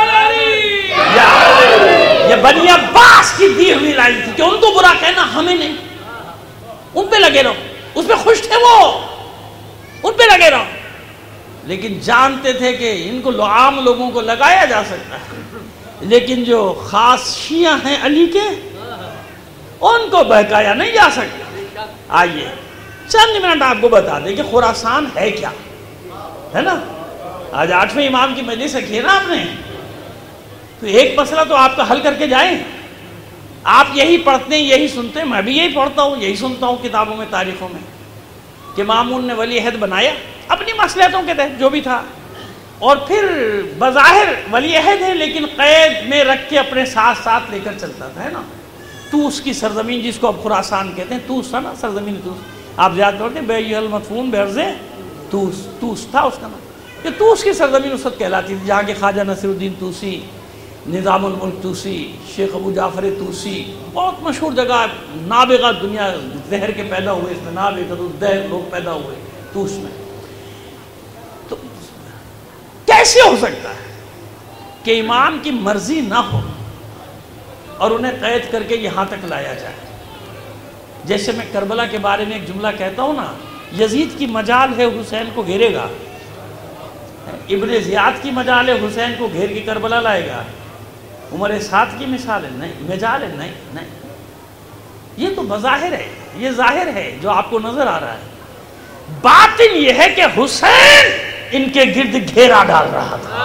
یہ بنی عباس کی دی ہوئی لائن تھی کہ ان کو برا کہنا, ہمیں نہیں. ان پہ لگے رہو, اس پہ خوش تھے وہ, ان پہ لگے رہو. لیکن جانتے تھے کہ ان کو عام لوگوں کو لگایا جا سکتا ہے, لیکن جو خاص شیعہ ہیں علی کے, ان کو بہکایا نہیں جا سکتا. آئیے چند منٹ آپ کو بتا دیں کہ خراسان ہے کیا, ہے نا. آج آٹھویں امام کی مجلس رکھی ہے نا آپ نے, تو ایک مسئلہ تو آپ کا حل کر کے جائیں. آپ یہی پڑھتے ہیں, یہی سنتے ہیں, میں بھی یہی پڑھتا ہوں, یہی سنتا ہوں کتابوں میں, تاریخوں میں, کہ مامون نے ولی عہد بنایا اپنی مصلحتوں کے تحت جو بھی تھا, اور پھر بظاہر ولی عہد ہے لیکن قید میں رکھ کے اپنے ساتھ ساتھ لے کر چلتا تھا, ہے نا. توس کی سرزمین جس کو اب خراسان کہتے ہیں, توس تھا نا, سرزمین توس. آپ زیادہ پڑھتے ہیں بے المدفون برز توس, توس تھا اس کا نام. یہ توس کی سرزمین اس وقت کہلاتی تھی, جہاں کے خواجہ نصیر الدین توسی, نظام الملک توسی, شیخ ابو جعفر توسی, بہت مشہور جگہ, نابغہ دنیا زہر کے پیدا ہوئے اس میں, نابغہ الدہر لوگ پیدا ہوئے توس میں. تو کیسے ہو سکتا ہے کہ امام کی مرضی نہ ہو اور انہیں قید کر کے یہاں تک لایا جائے؟ جیسے میں کربلا کے بارے میں ایک جملہ کہتا ہوں نا, یزید کی مجال ہے حسین کو گھیرے گا, ابن زیاد کی مجال ہے حسین کو گھیر کے کربلا لائے گا. عمر سعد کی مثال ہے, نہیں, مجال ہے, نہیں نہیں. یہ تو بظاہر ہے, یہ ظاہر ہے جو آپ کو نظر آ رہا ہے. باطن یہ ہے کہ حسین ان کے گرد گھیرا ڈال رہا تھا.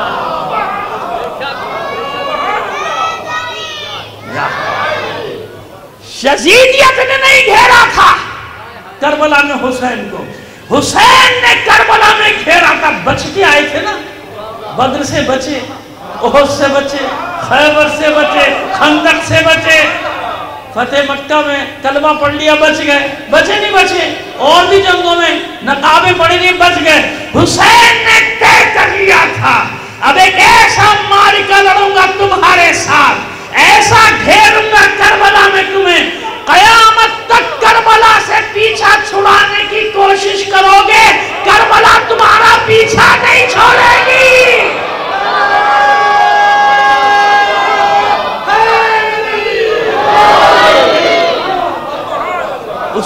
یزیدیت نے نہیں گھیرا تھا کربلا میں حسین کو, حسین نے کربلا میں گھیرا تھا. بچ کے آئے تھے نا, بدر سے بچے, احد سے بچے, خیبر سے بچے, خندق سے بچے, فتح مکہ میں کلمہ پڑھ لیا بچ گئے. بچے نہیں بچے, اور بھی جنگوں میں نقابیں پڑھی نہیں بچ گئے. حسین نے طے کر لیا تھا اب ایک ایسا معرکہ لڑوں گا تمہارے ساتھ, ایسا گھیروں گا کربلا میں تمہیں, قیامت تک کربلا سے پیچھا چھڑانے کی کوشش کرو گے, کربلا تمہارا پیچھا نہیں چھوڑے گی.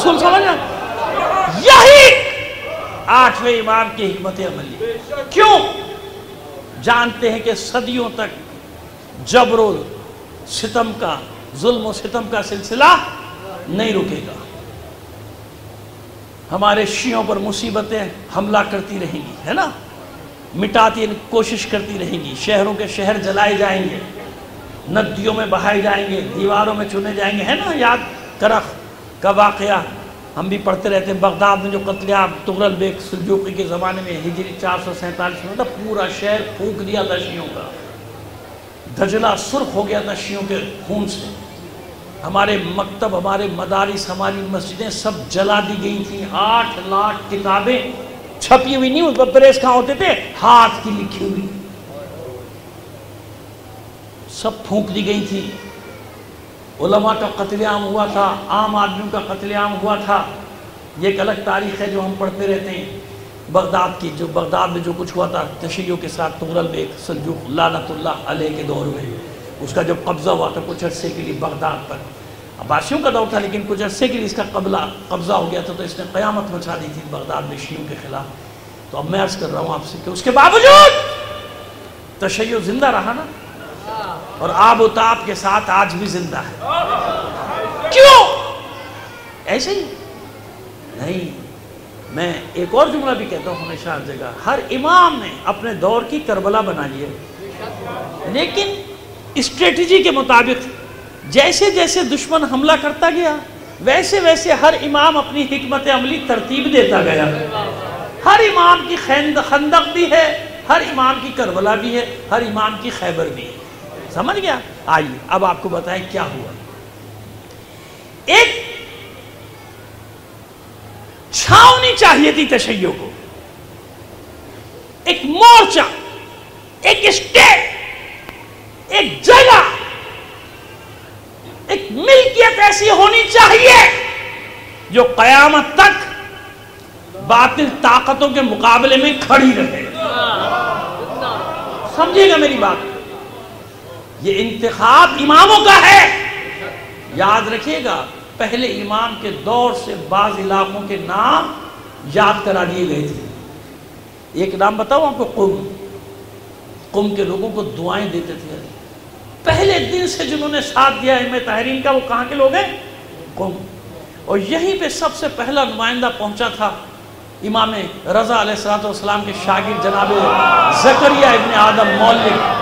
اصول سمجھنا؟ یہی آٹھویں امام کی حکمت عملی. کیوں؟ جانتے ہیں کہ صدیوں تک جبر و ستم کا، ظلم و ستم کا سلسلہ نہیں رکے گا. ہمارے شیعوں پر مصیبتیں حملہ کرتی رہیں گی، ہے نا، مٹاتی کوشش کرتی رہیں گی. شہروں کے شہر جلائے جائیں گے، ندیوں میں بہائے جائیں گے، دیواروں میں چنے جائیں گے. ہے نا یاد کرخ کا واقعہ ہم بھی پڑھتے رہتے ہیں. بغداد میں جو قتل عام تغرل بیگ سلجوقی کے زمانے میں ہجری چار سو سینتالیس میں تھا، پورا شہر پھونک دیا تھا شیعوں کا. دجلہ سرخ ہو گیا تھا شیعوں کے خون سے. ہمارے مکتب، ہمارے مدارس، ہماری مسجدیں سب جلا دی گئی تھیں. آٹھ لاکھ کتابیں چھپی ہوئی نہیں، اس پر پریس کہاں ہوتے تھے، ہاتھ کی لکھی ہوئی، سب پھونک دی گئی تھی. علماء کا قتل عام ہوا تھا، عام آدمیوں کا قتل عام ہوا تھا. یہ ایک الگ تاریخ ہے جو ہم پڑھتے رہتے ہیں. بغداد کی، جو بغداد میں جو کچھ ہوا تھا تشیع کے ساتھ، تغرل بیگ سلجوق لعنت اللہ علیہ کے دور میں اس کا جب قبضہ ہوا تھا کچھ عرصے کے لیے بغداد پر. عباسیوں کا دور تھا لیکن کچھ عرصے کے لیے اس کا قبلہ قبضہ ہو گیا تھا، تو اس نے قیامت مچا دی تھی بغداد میں شیعوں کے خلاف. تو اب میں عرض کر رہا ہوں آپ سے کہ اس کے باوجود تشیع زندہ رہا نا، اور آب و تاب کے ساتھ آج بھی زندہ ہے. کیوں؟ ایسے ہی نہیں. میں ایک اور جملہ بھی کہتا ہوں ہمیشہ ہر جگہ، ہر امام نے اپنے دور کی کربلا بنا لی ہے، لیکن اسٹریٹجی کے مطابق. جیسے جیسے دشمن حملہ کرتا گیا ویسے ویسے ہر امام اپنی حکمت عملی ترتیب دیتا گیا. ہر امام کی خندق بھی ہے، ہر امام کی کربلا بھی ہے، ہر امام کی خیبر بھی ہے. سمجھ گیا؟ آئیے اب آپ کو بتائیں کیا ہوا. ایک چھاونی چاہیے تھی تشیع کو، ایک مورچہ، ایک اسٹیٹ، ایک جگہ، ایک ملکیت ایسی ہونی چاہیے جو قیامت تک باطل طاقتوں کے مقابلے میں کھڑی رہے. سمجھے گا میری بات؟ یہ انتخاب اماموں کا ہے. یاد رکھیے گا، پہلے امام کے دور سے بعض علاقوں کے نام یاد کرا دیے گئے تھے. ایک نام بتاؤں آپ کو، قم. قم کے لوگوں کو دعائیں دیتے تھے. پہلے دن سے جنہوں نے ساتھ دیا ائمہ طاہرین کا، وہ کہاں کے لوگ ہیں؟ قم. اور یہیں پہ سب سے پہلا نمائندہ پہنچا تھا امام رضا علیہ الصلوۃ والسلام کے شاگرد جناب زکریا ابن آدم مولک.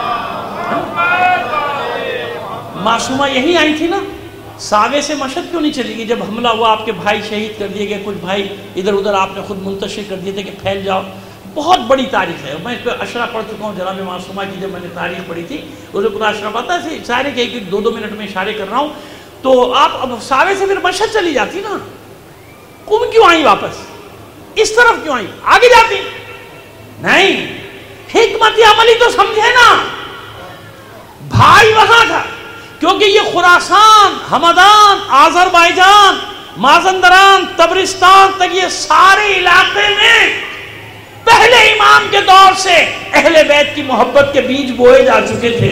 معصومہ یہی آئی تھی نا. ساوے سے مشہد کیوں نہیں چلی گئی؟ جب حملہ ہوا آپ کے بھائی شہید کر دیے گئے، کچھ بھائی ادھر ادھر آپ نے خود منتشر کر دیے تھے کہ پھیل جاؤ. بہت بڑی تاریخ ہے. میں اس پہ اشرا پڑھ چکا ہوں جناب معصومہ کی. جب میں نے تاریخ پڑھی تھی اس میں پورا اشرا پتا ہے، سارے کے ایک دو دو منٹ میں اشارے کر رہا ہوں. تو آپ اب ساوے سے پھر مشہد چلی جاتی نا. قم کیوں آئی واپس؟ اس طرف کیوں آئی؟ آگے جاتی نہیں. حکمت عملی تو سمجھے نا. بھائی وہاں تھا کیونکہ یہ خراسان، ہمدان، آذربائیجان، مازندران، تبرستان تک یہ سارے علاقے میں پہلے امام کے دور سے اہل بیت کی محبت کے بیج بوئے جا چکے تھے.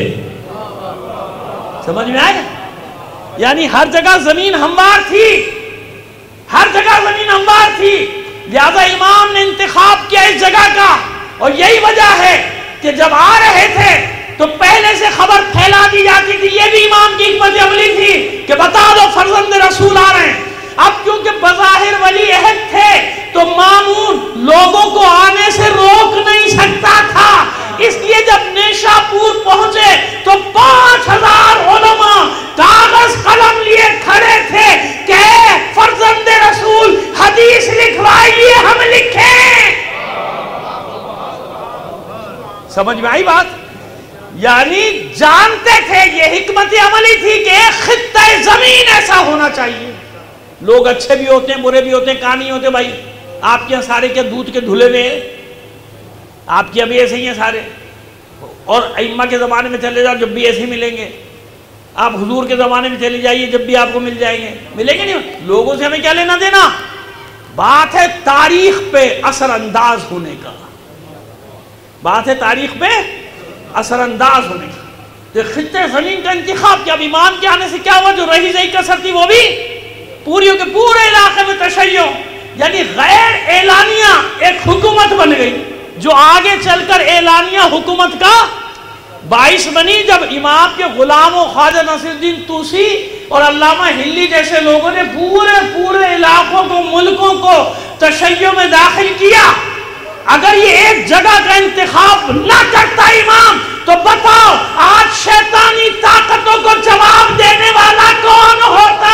سمجھ میں آئے؟ یعنی ہر جگہ زمین ہموار تھی، ہر جگہ زمین ہموار تھی. لہذا امام نے انتخاب کیا اس جگہ کا. اور یہی وجہ ہے کہ جب آ رہے تھے تو پہلے سے خبر پھیلا دی جاتی تھی. یہ بھی امام کی حکمت عملی تھی کہ بتا دو فرزند رسول آ رہے ہیں. اب کیونکہ بظاہر ولی عہد تھے تو مامون لوگوں کو آنے سے روک نہیں سکتا تھا. اس لیے جب نیشا پور پہنچے تو پانچ ہزار علماء کاغذ قلم لیے کھڑے تھے کہ فرزند رسول حدیث لکھوائیے، ہم لکھیں. سمجھ میں آئی بات؟ یعنی جانتے تھے، یہ حکمت عملی تھی کہ ایک خطہ زمین ایسا ہونا چاہیے. لوگ اچھے بھی ہوتے ہیں، برے بھی ہوتے ہیں، کہاں نہیں ہوتے بھائی؟ آپ کے یہاں سارے کیا دودھ کے دھلے ہوئے ہیں؟ آپ کے ابھی ایسے ہی ہیں سارے. اور ائمہ کے زمانے میں چلے جاؤ جب بھی ایسے ہی ملیں گے. آپ حضور کے زمانے میں چلے جائیے جب بھی آپ کو مل جائیں گے. ملیں گے نہیں؟ لوگوں سے ہمیں کیا لینا دینا؟ بات ہے تاریخ پہ اثر انداز ہونے کا. بات ہے تاریخ پہ اثر انداز ہونے کا. تو خطے زمین کا انتخاب کیا؟ اب امام کے آنے سے کیا ہوا؟ جو رہی زئی کسر تھی وہ بھی پوریوں کے پورے علاقے میں تشیع، یعنی غیر اعلانیہ ایک حکومت بن گئی جو آگے چل کر اعلانیہ حکومت کا باعث بنی، جب امام کے غلاموں خواجہ نصیر الدین طوسی اور علامہ ہلی جیسے لوگوں نے پورے پورے علاقوں کو، ملکوں کو تشیع میں داخل کیا۔ اگر یہ ایک جگہ کا انتخاب نہ کرتا امام تو بتاؤ آج شیطانی طاقتوں کو جواب دینے والا کون ہوتا؟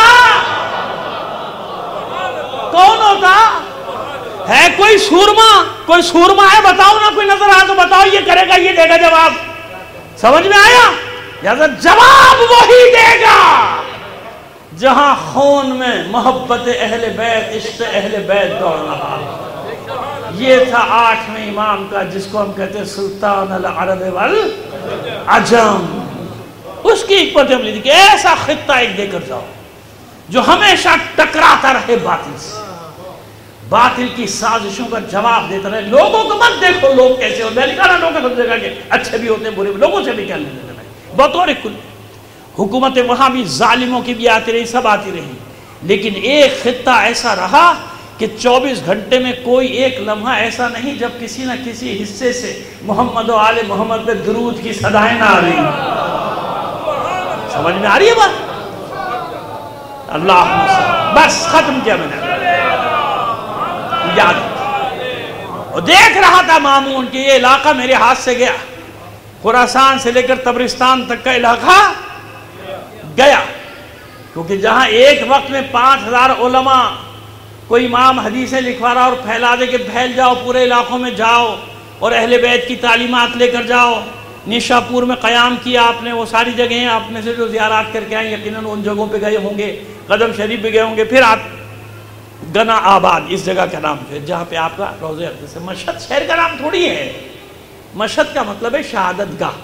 کون ہوتا؟ ہے کوئی سورما؟ کوئی سورما ہے بتاؤ نا، کوئی نظر آ تو بتاؤ یہ کرے گا، یہ دے گا جواب۔ سمجھ میں آیا؟ یا جواب وہی دے گا جہاں خون میں محبت اہل بیت، عشق اہل بیت دوڑ رہا۔ یہ تھا آٹھویں امام کا، جس کو ہم کہتے ہیں سلطان العرب والعجم۔ اس کی حکمت عملی تھی کہ ایسا خطہ ایک دے کر جاؤ جو ہمیشہ ٹکراتا رہے باطل سے، باطل کی سازشوں کا جواب دیتا رہے۔ لوگوں کو مت دیکھو لوگ کیسے ہو، میں لکھا نا لوگوں کو دیکھا کہ اچھے بھی ہوتے ہیں بورے بھی، لوگوں سے بھی کیا لینے دینا ہے۔ بطور کل حکومت وہاں بھی ظالموں کی بھی آتی رہی، سب آتی رہی، لیکن ایک خطہ ایسا رہا کہ چوبیس گھنٹے میں کوئی ایک لمحہ ایسا نہیں جب کسی نہ کسی حصے سے محمد و آل محمد پہ درود کی صدائیں نہ آ رہی۔ سمجھ میں آ رہی ہے بات؟ اللہ بس ختم کیا میں نے، یاد۔ اور دیکھ رہا تھا مامون کہ یہ علاقہ میرے ہاتھ سے گیا، خراسان سے لے کر تبرستان تک کا علاقہ گیا، کیونکہ جہاں ایک وقت میں پانچ ہزار علماء کوئی امام حدیثیں لکھوا رہا اور پھیلا دے کہ پھیل جاؤ پورے علاقوں میں جاؤ اور اہل بیت کی تعلیمات لے کر جاؤ۔ نیشا پور میں قیام کیا آپ نے، وہ ساری جگہیں آپ میں سے جو زیارات کر کے آئیں یقیناً ان جگہوں پہ گئے ہوں گے، قدم شریف بھی گئے ہوں گے۔ پھر آپ گنا آباد، اس جگہ کا نام ہے جہاں پہ آپ کا روضہ اقدس ہے۔ مشہد شہر کا نام تھوڑی ہے، مشہد کا مطلب ہے شہادت گاہ،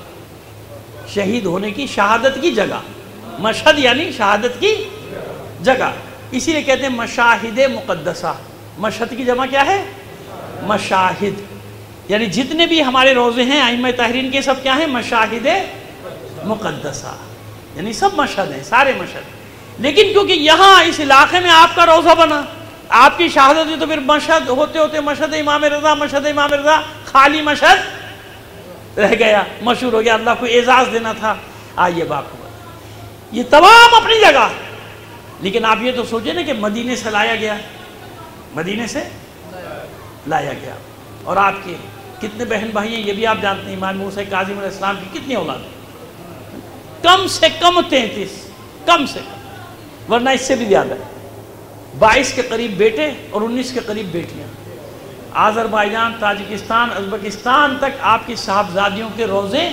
شہید ہونے کی شہادت کی جگہ۔ مشہد یعنی شہادت کی جگہ، اسی لیے کہتے ہیں مشاہد مقدسہ۔ مشہد کی جمع کیا ہے؟ مشاہد، یعنی جتنے بھی ہمارے روزے ہیں ائمہ طاہرین کے سب کیا ہیں؟ مشاہد مقدسہ، یعنی سب مشہد ہیں، سارے مشہد۔ لیکن کیونکہ یہاں اس علاقے میں آپ کا روزہ بنا، آپ کی شہادت ہوئی، تو پھر مشہد ہوتے ہوتے مشہد امام رضا، مشہد امام رضا خالی مشہد رہ گیا، مشہور ہو گیا، اللہ کو اعزاز دینا تھا۔ آئیے باپ کو یہ تمام اپنی جگہ، لیکن آپ یہ تو سوچیں نا کہ مدینے سے لایا گیا، مدینے سے لایا گیا، اور آپ کے کتنے بہن بھائی ہیں یہ بھی آپ جانتے ہیں۔ امام موسیٰ کاظم علیہ السلام کی کتنی اولاد ہیں؟ کم سے کم تینتیس، کم سے کم، ورنہ اس سے بھی زیادہ ہے۔ بائیس کے قریب بیٹے اور انیس کے قریب بیٹیاں۔ آذربائیجان، تاجکستان، ازبکستان تک آپ کی صاحبزادیوں کے روزے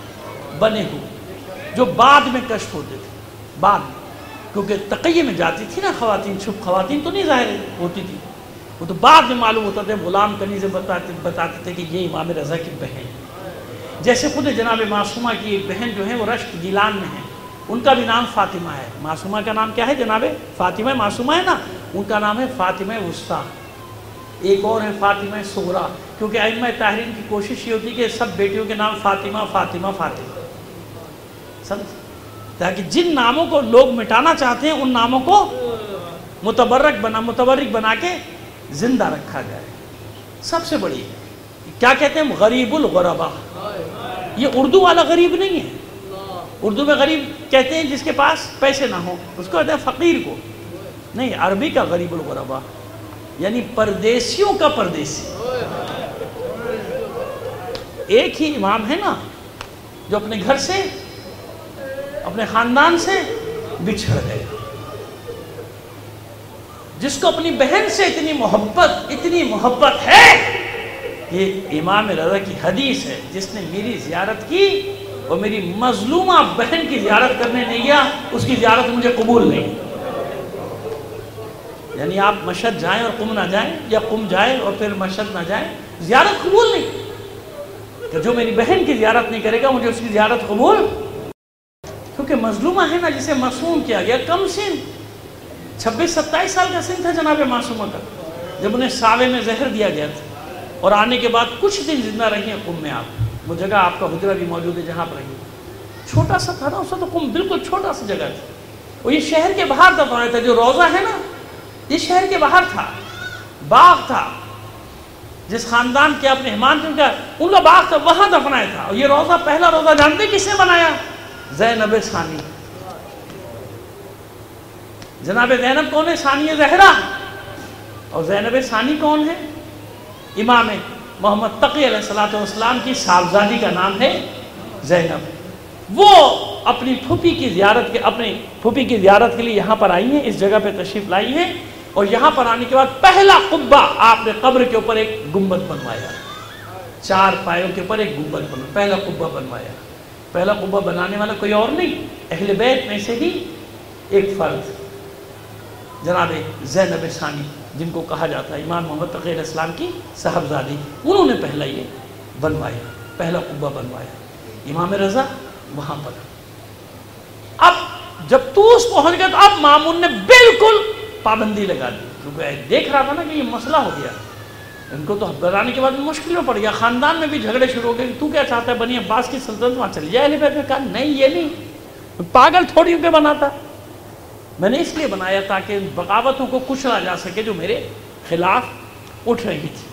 بنے ہوئے، جو بعد میں کشف ہوتے تھے، بعد میں، کیونکہ تقیہ میں جاتی تھی نا خواتین، چھپ خواتین تو نہیں ظاہر ہوتی تھی، وہ تو بعد میں معلوم ہوتا تھا۔ غلام کنیزے بتاتے بتاتے تھے کہ یہ امام رضا کی بہن، جیسے خود جناب معصومہ کی ایک بہن جو ہے وہ رشت گیلان میں ہے، ان کا بھی نام فاطمہ ہے۔ معصومہ کا نام کیا ہے؟ جناب فاطمہ معصومہ ہے نا، ان کا نام ہے فاطمہ وسطیٰ۔ ایک اور ہے فاطمہ صغریٰ، کیونکہ ائمہ طاہرین کی کوشش یہ ہوتی کہ سب بیٹیوں کے نام فاطمہ فاطمہ فاطمہ، سمجھ، تاکہ جن ناموں کو لوگ مٹانا چاہتے ہیں ان ناموں کو متبرک بنا متبرک بنا کے زندہ رکھا جائے۔ سب سے بڑی کیا کہتے ہیں؟ غریب الغربا۔ یہ اردو والا غریب نہیں ہے، اردو میں غریب کہتے ہیں جس کے پاس پیسے نہ ہوں، اس کو کہتے ہیں فقیر کو، نہیں، عربی کا غریب الغربا یعنی پردیسیوں کا پردیسی۔ ایک ہی امام ہے نا جو اپنے گھر سے، اپنے خاندان سے بچھڑ گئے، جس کو اپنی بہن سے اتنی محبت اتنی محبت ہے۔ یہ امام رضا کی حدیث ہے، جس نے میری زیارت کی اور میری مظلومہ بہن کی زیارت کرنے نہیں گیا، اس کی زیارت مجھے قبول نہیں۔ یعنی آپ مشہد جائیں اور قم نہ جائیں، یا قم جائیں اور پھر مشہد نہ جائیں، زیارت قبول نہیں۔ کہ جو میری بہن کی زیارت نہیں کرے گا مجھے اس کی زیارت قبول، کیونکہ مظلومہ ہے نا جسے معصوم کیا گیا، کم سن، چھبیس ستائیس سال کا سن تھا جناب معصومہ کا جب انہیں ساوے میں زہر دیا گیا تھا، اور آنے کے بعد کچھ دن زندہ رہی ہیں قم میں۔ آپ وہ جگہ آپ کا حجرہ بھی موجود ہے جہاں پر رہی، چھوٹا سا تھا نا اس وقت قم، بالکل چھوٹا سا جگہ تھی، وہ یہ شہر کے باہر دفنایا تھا. جو روضہ ہے نا یہ شہر کے باہر تھا, باغ تھا, جس خاندان کے آپ نے مہمان تھے ان کا باغ تھا, وہاں دفنایا تھا. اور یہ روضہ, پہلا روضہ جانتے کس نے بنایا؟ زینب ثانی. جناب زینب کون ہے؟ ثانیہ زہرا. اور زینب ثانی کون ہے؟ امام محمد تقی علیہ الصلوۃ والسلام کی صاحبزادی کا نام ہے زینب. وہ اپنی پھوپھی کی زیارت کے اپنی پھوپھی کی زیارت کے لیے یہاں پر آئی ہیں, اس جگہ پہ تشریف لائی ہیں. اور یہاں پر آنے کے بعد پہلا قبہ آپ نے قبر کے اوپر ایک گنبد بنوایا, چار پایوں کے اوپر ایک گنبد بنوایا, پہلا قبہ بنوایا. پہلا قبہ بنانے والا کوئی اور نہیں, اہل بیت میں سے ہی ایک فرد جناب زینب ثانی, جن کو کہا جاتا ہے امام محمد تقی علیہ السلام کی صاحبزادی. انہوں نے پہلا یہ بنوایا, پہلا قبہ بنوایا. امام رضا وہاں پر. اب جب طوس پہنچ گیا تو اب مامون نے بالکل پابندی لگا دی, کیونکہ دیکھ رہا تھا نا کہ یہ مسئلہ ہو گیا. ان کو تو بنانے کے بعد مشکل میں پڑ گیا, خاندان میں بھی جھگڑے شروع ہو گئے کہ تو کیا چاہتا ہے بنی عباس کی سلطنت وہاں چلی جائے. اہل بیت نے کہا نہیں یہ نہیں, پاگل تھوڑی ہو کے بناتا, میں نے اس لیے بنایا تاکہ ان بغاوتوں کو کچلا جا سکے جو میرے خلاف اٹھ رہی تھی.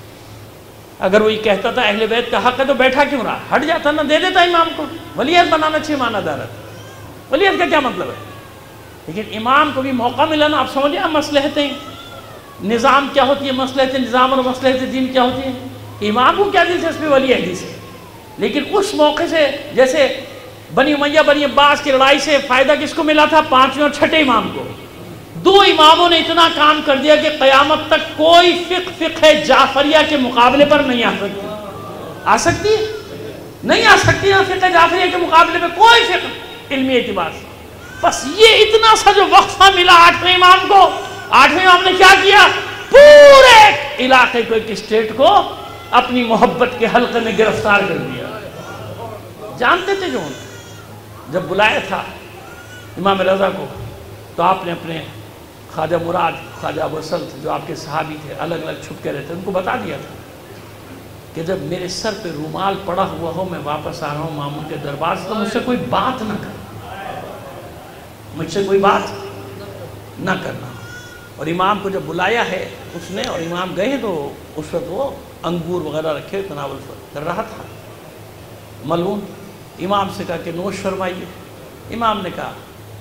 اگر وہ یہ کہتا تھا اہل بیت کا حق ہے تو بیٹھا کیوں رہا, ہٹ جاتا نا, دے دیتا امام کو. ولیعہد بنانا چاہیے مانا دارت. ولیعہد کا کیا مطلب ہے؟ لیکن امام کو بھی موقع ملا نا. آپ سمجھیں مصلحتیں نظام کیا ہوتی ہے, مصلحت نظام اور مصلحت دین کیا ہوتی ہے. امام کو کیا دلچسپی ولیعہدی سے, لیکن اس موقع سے جیسے بنی امیہ بنی عباس کی لڑائی سے فائدہ کس کو ملا تھا؟ پانچویں اور چھٹے امام کو. دو اماموں نے اتنا کام کر دیا کہ قیامت تک کوئی فقہ فقہ جعفریہ کے مقابلے پر نہیں آ سکتی. آ سکتی ہے؟ نہیں آ سکتی ہے فقہ جعفریہ کے مقابلے میں کوئی فقہ علمی اعتبار سے. بس یہ اتنا سا جو وقفہ ملا آٹھویں امام کو, آٹھویں امام نے کیا کیا؟ پورے علاقے کو, ایک اسٹیٹ کو اپنی محبت کے حلقے میں گرفتار کر دیا. جانتے تھے جو جب بلایا تھا امام رضا کو تو آپ نے اپنے خواجہ مراد, خواجہ وصل جو آپ کے صحابی تھے, الگ الگ چھپ کے رہتے, ان کو بتا دیا تھا کہ جب میرے سر پہ رومال پڑا ہوا ہو میں واپس آ رہا ہوں مامون کے دربار سے, تو مجھ سے کوئی بات نہ کرنا, مجھ سے کوئی بات نہ کرنا. اور امام کو جب بلایا ہے اس نے, اور امام گئے تو اس وقت وہ انگور وغیرہ رکھے تناول کر رہا تھا. ملعون امام سے کہا کہ نوش فرمائیے. امام نے کہا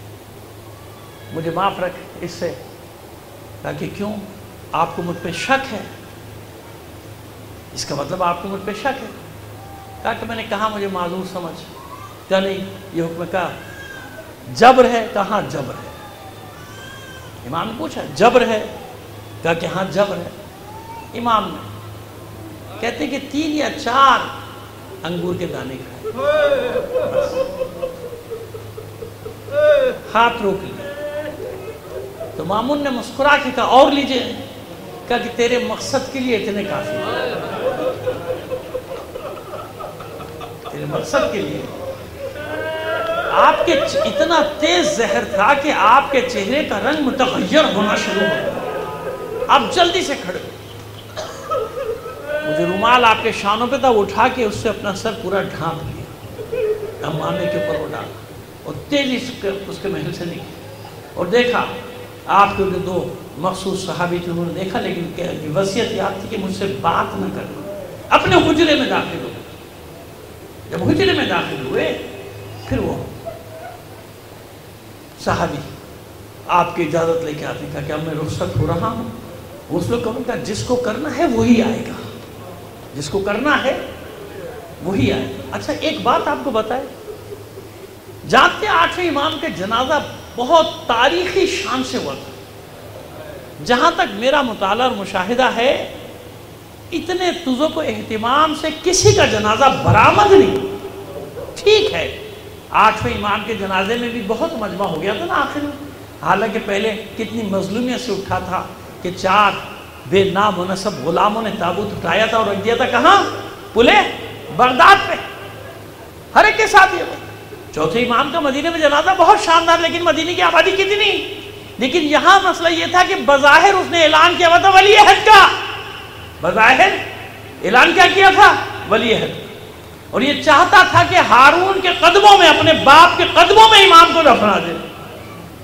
مجھے معاف رکھ اس سے. کہا کہ کیوں, آپ کو مجھ پہ شک ہے؟ اس کا مطلب آپ کو مجھ پہ شک ہے؟ کہا کہ میں نے کہا مجھے معذور سمجھ. کہا نہیں یہ حکم کا جبر ہے. کہاں جبر ہے؟ امام نے پوچھا جبر ہے؟ کہا کہ ہاں جبر ہے. امام نے کہتے کہ تین یا چار انگور کے دانے کھائے, ہاتھ روک لیے. تو مامون نے مسکرا کے کہا اور لیجئے. کہا کہ تیرے مقصد کے لیے اتنے کافی ہیں, تیرے مقصد کے لیے. آپ کے اتنا تیز زہر تھا کہ آپ کے چہرے کا رنگ متغیر ہونا شروع ہو گیا. آپ جلدی سے کھڑے, مجھے رومال آپ کے شانوں پہ تھا, وہ اٹھا کے اس سے اپنا سر پورا ڈھانپ لیا, امامے کے اوپر وہ ڈالا اور تیزی سے اس کے محل سے نکلے. اور دیکھا آپ کے دو مخصوص صحابی تھے, انہوں نے دیکھا لیکن وصیت یاد تھی کہ مجھ سے بات نہ کرنا. اپنے حجرے میں داخل ہوئے. جب حجرے میں داخل ہوئے پھر وہ صحابی آپ کی اجازت لے کے آتے, کہا کہ اب میں رخصت ہو رہا ہوں. اس لوگ کہا جس کو کرنا ہے وہی آئے گا, جس کو کرنا ہے وہی آئے گا. اچھا ایک بات آپ کو بتائے, جانتے آٹھویں امام کے جنازہ بہت تاریخی شان سے ہوا تھا. جہاں تک میرا مطالعہ اور مشاہدہ ہے اتنے تزک و اہتمام سے کسی کا جنازہ برآمد نہیں. ٹھیک ہے آٹھویں امام کے جنازے میں بھی بہت مجمع ہو گیا تھا نا آخر میں, حالانکہ پہلے کتنی مظلومیت سے اٹھا تھا کہ چار بے نام و نسب غلاموں نے تابوت اٹھایا تھا اور رکھ دیا تھا کہاں؟ پلے بغداد پہ, ہر ایک کے ساتھ. یہ چوتھے امام کا مدینے میں جنازہ بہت شاندار, لیکن مدینے کی آبادی کتنی. لیکن یہاں مسئلہ یہ تھا کہ بظاہر اس نے اعلان کیا ہوا تھا ولی عہد کا, بظاہر اعلان کیا کیا تھا؟ ولی عہد. اور یہ چاہتا تھا کہ ہارون کے قدموں میں, اپنے باپ کے قدموں میں امام کو دفنا دے.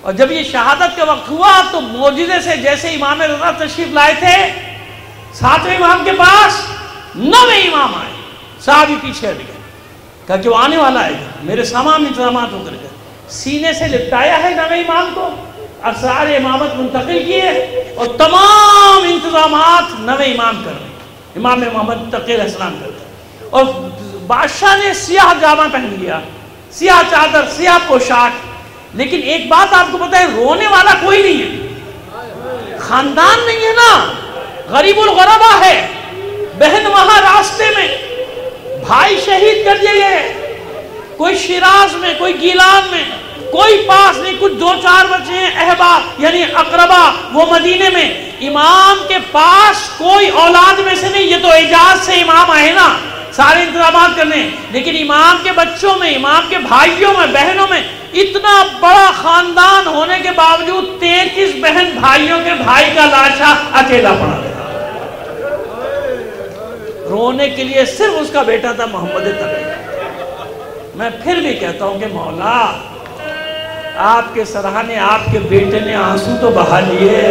اور جب یہ شہادت کا وقت ہوا تو معجزے سے جیسے امام رضا تشریف لائے تھے ساتویں امام کے پاس، نویں امام آئے، صحابی پیچھے ہٹ گئے، کہا کہ وہ آنے والا ہے، میرے تمام انتظامات اتر گئے، سینے سے لپٹایا ہے نویں امام کو، اسرار امامت منتقل کیے اور تمام انتظامات نویں امام کر رہے ہیں، امام محمد تقی علیہ السلام کر رہے ہیں۔ اور بادشاہ نے سیاہ جامہ پہن لیا، سیاہ چادر، سیاہ پوشاک، لیکن ایک بات آپ کو پتہ ہے، رونے والا کوئی نہیں ہے، خاندان نہیں ہے نا، غریب الغربا ہے، بہن وہاں راستے میں، بھائی شہید کر دیے گئے، کوئی شیراز میں، کوئی گیلان میں، کوئی پاس نہیں، کچھ دو چار بچے ہیں احباب یعنی اقربا وہ مدینے میں، امام کے پاس کوئی اولاد میں سے نہیں، یہ تو اعجاز سے امام آئے نا سارے انتظامات کرنے، لیکن امام کے بچوں میں، امام کے بھائیوں میں، بہنوں میں اتنا بڑا خاندان ہونے کے باوجود تینتیس بہن بھائیوں کے بھائی کا لاشا اکیلا پڑا تھا، رونے کے لیے صرف اس کا بیٹا تھا محمد تقی۔ میں پھر بھی کہتا ہوں کہ مولا آپ کے سراہنے آپ کے بیٹے نے آنسو تو بہا لیے،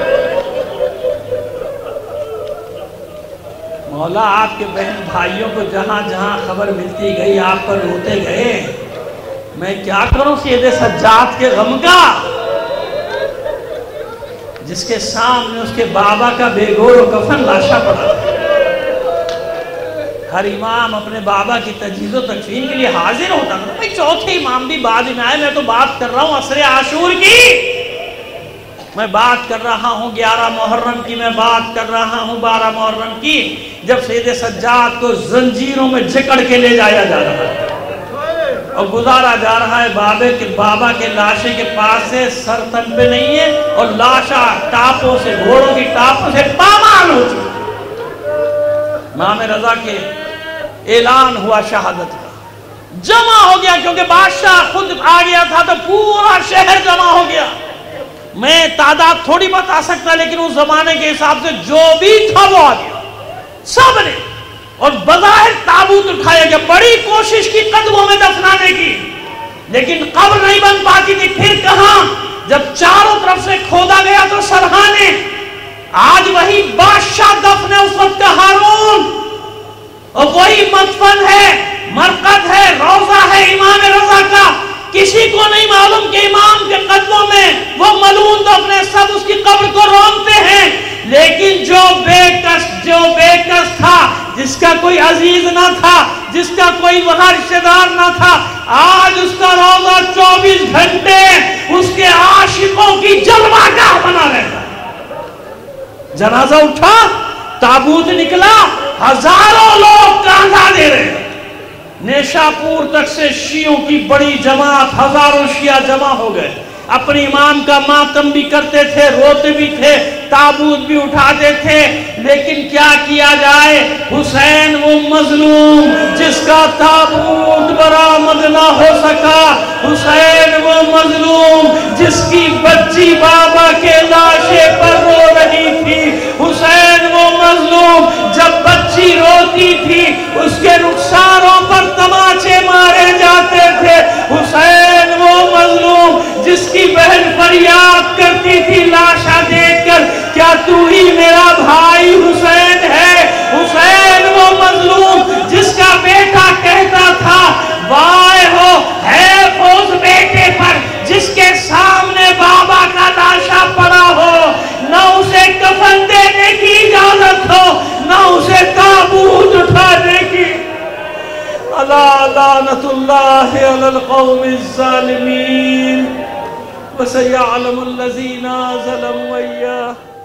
مولا آپ کے بہن بھائیوں کو جہاں جہاں خبر ملتی گئی آپ پر روتے گئے، میں کیا کروں سید سجاد کے غم کا، جس کے سامنے اس کے بابا کا بے گور و کفن لاشا پڑا۔ ہر امام اپنے بابا کی تجہیز و تکفین کے لیے حاضر ہوتا تھا، بھائی چوتھے امام بھی بعد میں آئے، میں تو بات کر رہا ہوں عصر عاشور کی، میں بات کر رہا ہوں گیارہ محرم کی، میں بات کر رہا ہوں بارہ محرم کی، جب سید سجاد کو زنجیروں میں جکڑ کے لے جایا جا رہا ہے اور گزارا جا رہا ہے بابے کے بابا کے لاشے کے پاس سے، سر تن پہ نہیں ہے اور لاشا ٹاپوں سے، گھوڑوں کی ٹاپوں سے پامال ہو چکی۔ امام رضا کے اعلان ہوا شہادت کا، جمع ہو گیا، کیونکہ بادشاہ خود آ گیا تھا تو پورا شہر جمع ہو گیا۔ میں تعداد تھوڑی بتا سکتا لیکن اس زمانے کے حساب سے جو بھی تھا وہ آ گیا سب نے، اور بظاہر تابوت اٹھایا گیا، بڑی کوشش کی قدموں میں دفنانے کی، لیکن قبر نہیں بن پاتی تھی۔ پھر کہاں، جب چاروں طرف سے کھودا گیا تو سرحانے، آج وہی بادشاہ دفن ہے اس وقت کا ہارون، اور وہی مدفن ہے، مرقد ہے، روضہ ہے امام رضا کا۔ کسی کو نہیں معلوم کہ امام کے قدموں میں وہ ملعون دفن ہے، سب اس کی قبر کو رونتے ہیں، لیکن جو بے کس جو بے کس تھا، جس کا کوئی عزیز نہ تھا، جس کا کوئی وہاں رشتہ دار نہ تھا، آج اس کا روضہ چوبیس گھنٹے اس کے عاشقوں کی جلوہ گاہ بنا رہتا ہے۔ جنازہ اٹھا، تابوت نکلا، ہزاروں لوگ کاندھا دے رہے ہیں، نیشاپور تک سے شیعوں کی بڑی جماعت، ہزاروں شیعہ جمع ہو گئے، اپنے امام کا ماتم بھی کرتے تھے، روتے بھی تھے، تابوت بھی اٹھاتے تھے، لیکن کیا کیا جائے، حسین وہ مظلوم جس کا تابوت برآمد نہ ہو سکا، حسین وہ مظلوم جس کی بچی بابا کے لاشے پر رو رہی تھی، حسین وہ مظلوم جب بچی روتی تھی اس کے رخساروں پر تماچے مارے جاتے تھے، حسین وہ مظلوم جس کی بہن فریاد کرتی تھی لاشا دیکھ کر، کیا تو ہی میرا بھائی حسین ہے، حسین وہ مظلوم جس کا بیٹا کہتا تھا وائے ہو ہے اس بیٹے پر جس کے سامنے بابا کا لاشا پڑا ہو، نہ اسے کفن دینے کی اجازت ہو، نہ اسے تابوت اٹھانے کی۔ الا لعنت اللہ علی القوم الظالمین وسيعلم الذين ظلموا إياه